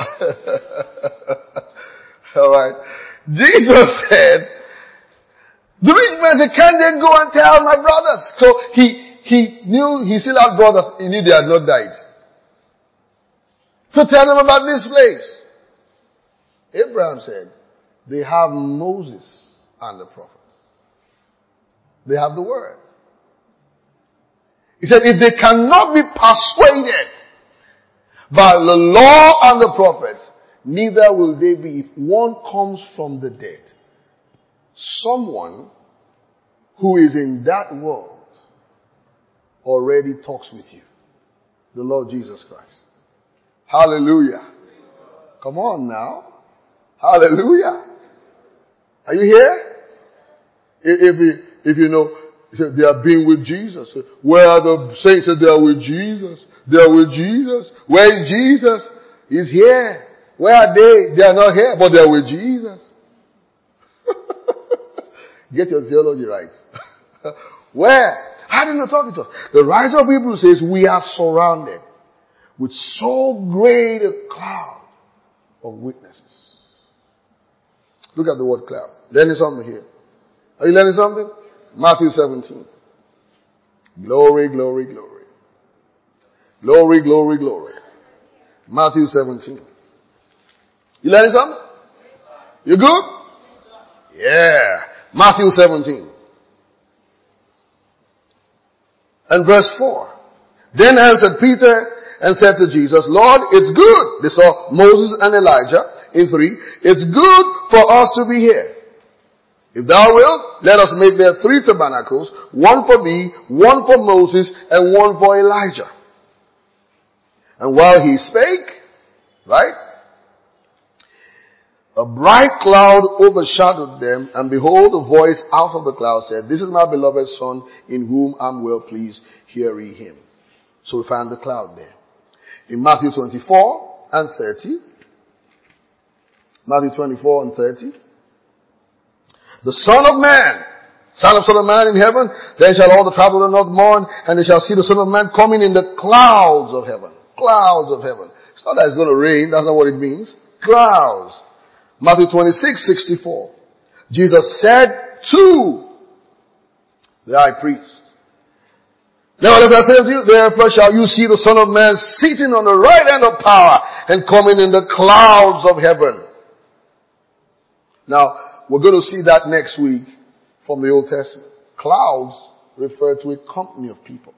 Alright. Jesus said, the rich man said, can they go and tell my brothers? So he, he knew, he still had brothers, he knew they had not died. to tell them about this place. Abraham said, they have Moses and the prophets. They have the word. He said, if they cannot be persuaded by the law and the prophets, neither will they be if one comes from the dead. Someone who is in that world already talks with you. The Lord Jesus Christ. Hallelujah. Come on now. Hallelujah. Are you here? If, if, you, if you know, they are being with Jesus. Where are the saints? They are with Jesus. They are with Jesus. Where is Jesus? He's here. Where are they? They are not here, but they are with Jesus. Get your theology right. Where? How did they talk to us? The writer of Hebrews says we are surrounded with so great a cloud of witnesses. Look at the word cloud. Learning something here. Are you learning something? Matthew seventeen. Glory, glory, glory. Glory, glory, glory. Matthew seventeen. You learning something? You good? Yeah. Matthew seventeen. And verse four. Then answered Peter and said to Jesus, Lord, it's good. They saw Moses and Elijah in three. It's good for us to be here. If thou wilt, let us make there three tabernacles, one for thee, one for Moses, and one for Elijah. And while he spake, right, a bright cloud overshadowed them, and behold, a voice out of the cloud said, This is my beloved Son, in whom I'm well pleased, hear ye him. So we find the cloud there. In Matthew twenty-four and thirty, Matthew twenty-four and thirty, the Son of Man, Son of Son of Man in heaven, then shall all the travel of the north mourn, and they shall see the Son of Man coming in the clouds of heaven. Clouds of heaven. It's not that it's going to rain, that's not what it means. Clouds. Matthew twenty-six, sixty-four. Jesus said to the high priest, Nevertheless I say to you, therefore shall you see the Son of Man sitting on the right hand of power and coming in the clouds of heaven. Now, we're going to see that next week from the Old Testament. Clouds refer to a company of people.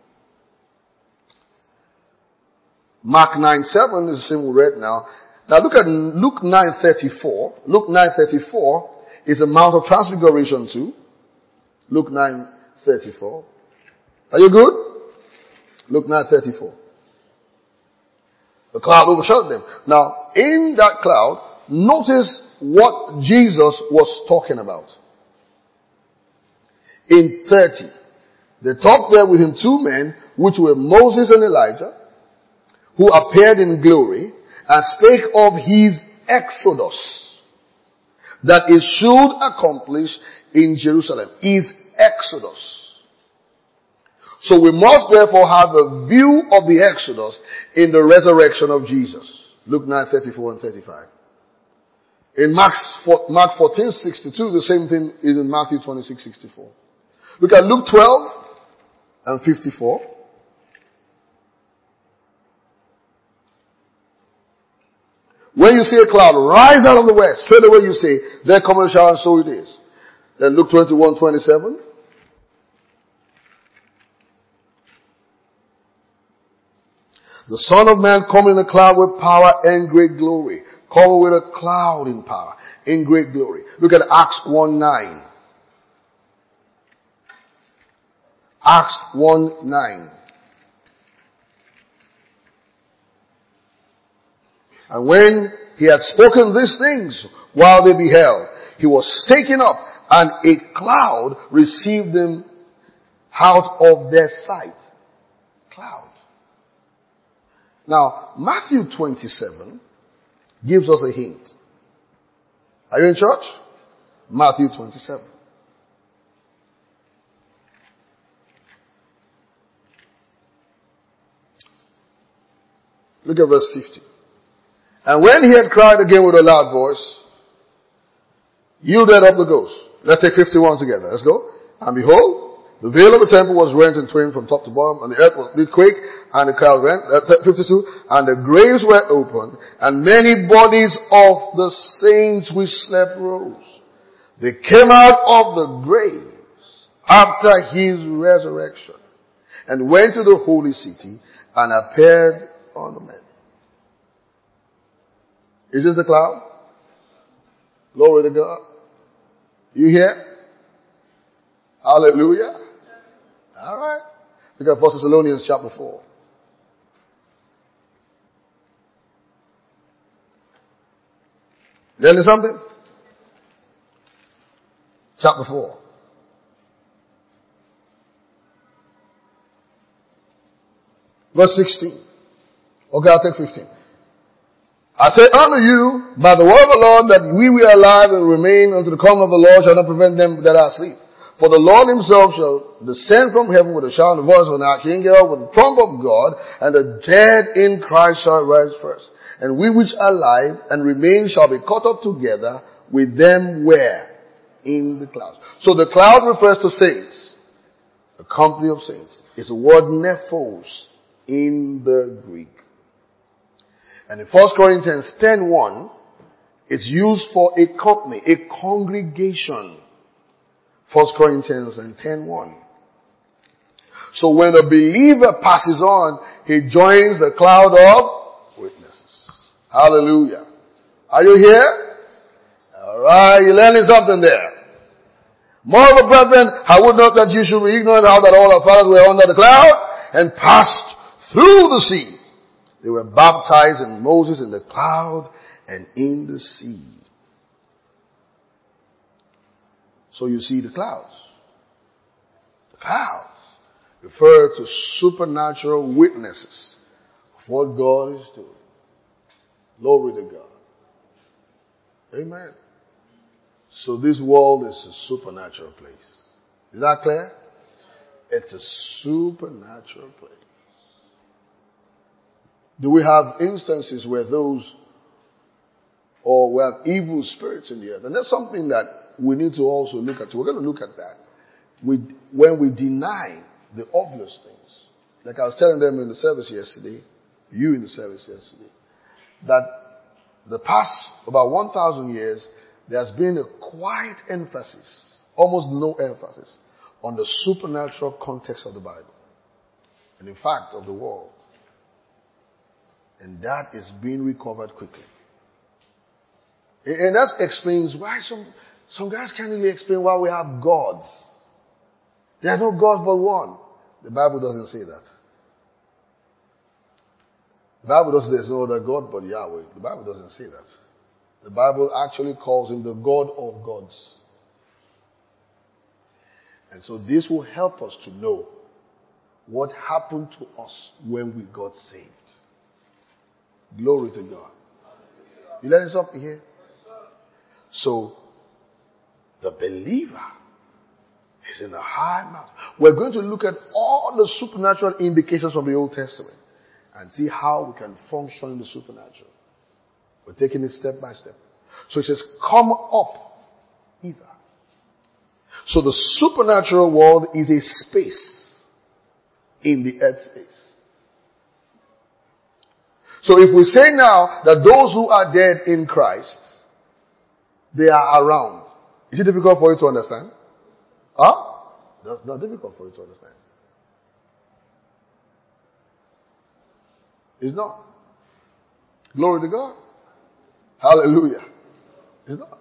Mark nine seven is the same we read now. Now look at Luke nine thirty-four. Luke nine thirty-four is a Mount of Transfiguration too. Luke nine thirty-four. Are you good? Luke nine thirty-four. The cloud overshadowed them. Now, in that cloud, notice what Jesus was talking about. In thirty, they talked there with him two men, which were Moses and Elijah, who appeared in glory, and spake of his exodus, that it should accomplish in Jerusalem. His exodus. So we must therefore have a view of the exodus in the resurrection of Jesus. Luke nine thirty-four and thirty-five. In Mark fourteen sixty-two, the same thing is in Matthew twenty-six sixty-four. Look at Luke twelve and fifty-four. When you see a cloud rise out of the west, straight away you say, there cometh a shower, and so it is. Then Luke twenty-one twenty-seven. The Son of Man coming in a cloud with power and great glory. Coming with a cloud in power, in great glory. Look at Acts one nine. Acts one nine. And when he had spoken these things while they beheld, he was taken up, and a cloud received him out of their sight. Cloud. Now, Matthew twenty-seven gives us a hint. Are you in church? Matthew twenty-seven. Look at verse fifty. And when he had cried again with a loud voice, yielded up the ghost. Let's take fifty-one together. Let's go. And behold, The veil of the temple was rent in twain from top to bottom, and the earth was, did quake, and the cloud rent, uh, fifty-two, and the graves were opened, and many bodies of the saints which slept rose. They came out of the graves after his resurrection, and went to the holy city, and appeared unto men. Is this the cloud? Glory to God. You hear? Hallelujah. All right. Look at First Thessalonians chapter four. Learning something? Chapter four. Verse sixteen. Okay, I'll take fifteen. I say unto you, by the word of the Lord, that we will alive and remain unto the coming of the Lord shall not prevent them that are asleep. For the Lord himself shall descend from heaven with a shout and the voice of an archangel, with the trump of God, and the dead in Christ shall rise first. And we which are alive and remain shall be caught up together with them where? In the clouds. So the cloud refers to saints. A company of saints. It's the word nephos in the Greek. And in First Corinthians ten one, it's used for a company, a congregation. First Corinthians ten one. So when a believer passes on, he joins the cloud of witnesses. Hallelujah. Are you here? Alright, you're learning something there. Moreover, brethren, I would not that you should be ignorant how that all our fathers were under the cloud and passed through the sea. They were baptized in Moses in the cloud and in the sea. So you see the clouds. The clouds refer to supernatural witnesses of what God is doing. Glory to God. Amen. So this world is a supernatural place. Is that clear? It's a supernatural place. Do we have instances where those, or we have evil spirits in the earth? And that's something that we need to also look at. We're going to look at that. We, when we deny the obvious things. Like I was telling them in the service yesterday, you in the service yesterday, that the past about one thousand years, there's been a quiet emphasis, almost no emphasis, on the supernatural context of the Bible. And in fact, of the world. And that is being recovered quickly. And that explains why some, some guys can't really explain why we have gods. There are no gods but one. The Bible doesn't say that. The Bible doesn't say there's no other God but Yahweh. The Bible doesn't say that. The Bible actually calls him the God of gods. And so this will help us to know what happened to us when we got saved. Glory to God. You let us up here? So, the believer is in the high mountain. We're going to look at all the supernatural indications from the Old Testament and see how we can function in the supernatural. We're taking it step by step. So it says, come up either. So the supernatural world is a space in the earth space. So if we say now that those who are dead in Christ, they are around. Is it difficult for you to understand? Huh? That's not difficult for you to understand. It's not. Glory to God. Hallelujah. It's not.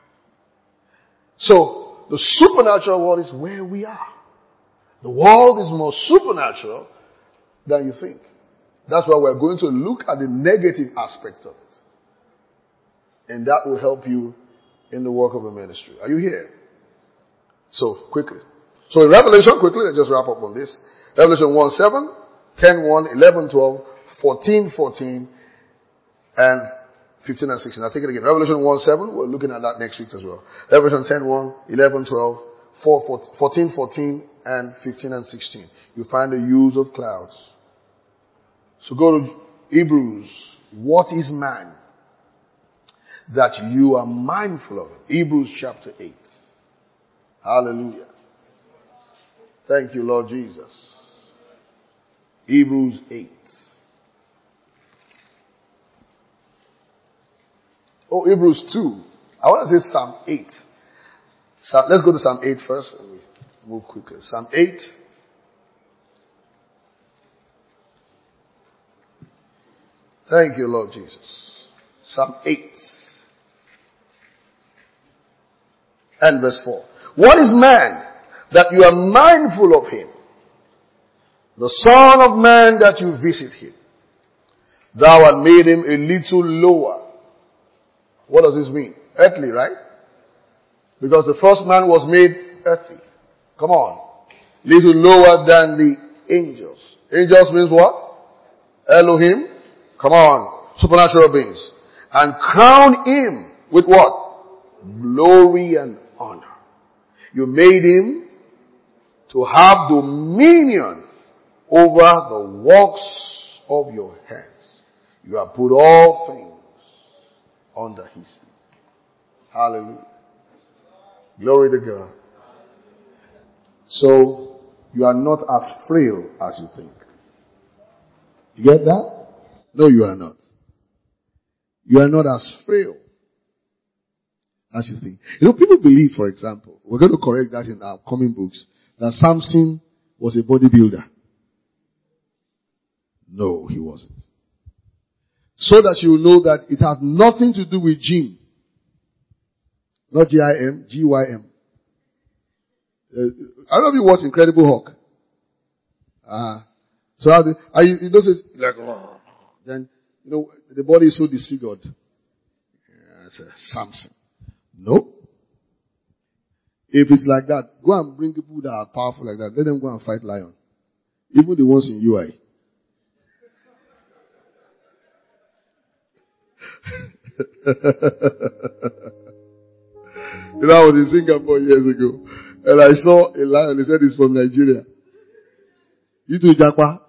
So, the supernatural world is where we are. The world is more supernatural than you think. That's why we're going to look at the negative aspect of it. And that will help you in the work of the ministry. Are you here? So, quickly. So in Revelation, quickly, let's just wrap up on this. Revelation one seven, ten one, eleven twelve, fourteen fourteen, and fifteen and sixteen. I'll take it again. Revelation one seven, we're looking at that next week as well. Revelation ten one, eleven twelve, fourteen fourteen, and fifteen and sixteen. You find the use of clouds. So go to Hebrews. What is man? That you are mindful of him. Hebrews chapter eight. Hallelujah. Thank you, Lord Jesus. Hebrews eight. Oh, Hebrews two. I want to say Psalm eight. So let's go to Psalm eight first. And we move quickly. Psalm eight. Thank you, Lord Jesus. Psalm eight. And verse four. What is man that you are mindful of him? The Son of Man that you visit him. Thou hast made him a little lower. What does this mean? Earthly, right? Because the first man was made earthly. Come on. Little lower than the angels. Angels means what? Elohim. Come on. Supernatural beings. And crown him with what? Glory and honor. You made him to have dominion over the works of your hands. You have put all things under his feet. Hallelujah. Glory to God. So, you are not as frail as you think. You get that? No, you are not. You are not as frail as you think. You know, people believe, for example, we're going to correct that in our coming books, that Samson was a bodybuilder. No, he wasn't. So that you know that it has nothing to do with gym. Not G I M, G Y M. Uh, I don't know if you watch Incredible Hulk. Uh, so how do, are you, you don't say, like, oh, then, you know, the body is so disfigured. Yeah, it's a Samson. No. If it's like that, go and bring people that are powerful like that. Let them go and fight lion. Even the ones in U I. You know, I was in Singapore years ago, and I saw a lion. They said it's from Nigeria. You too, Japa.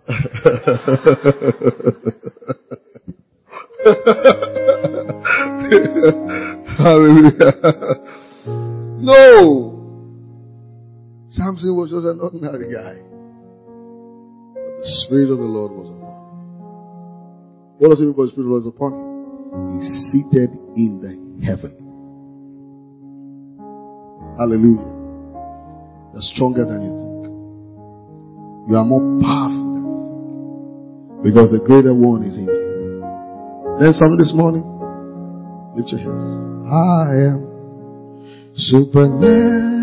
Hallelujah. No. Samson was just an ordinary guy. But the Spirit of the Lord was upon him. What does it mean by the Spirit of the Lord was upon him? He's seated in the heaven. Hallelujah. You're stronger than you think. You are more powerful than you think. Because the greater one is in you. Then something this morning. Lift your hands. I am supernatural.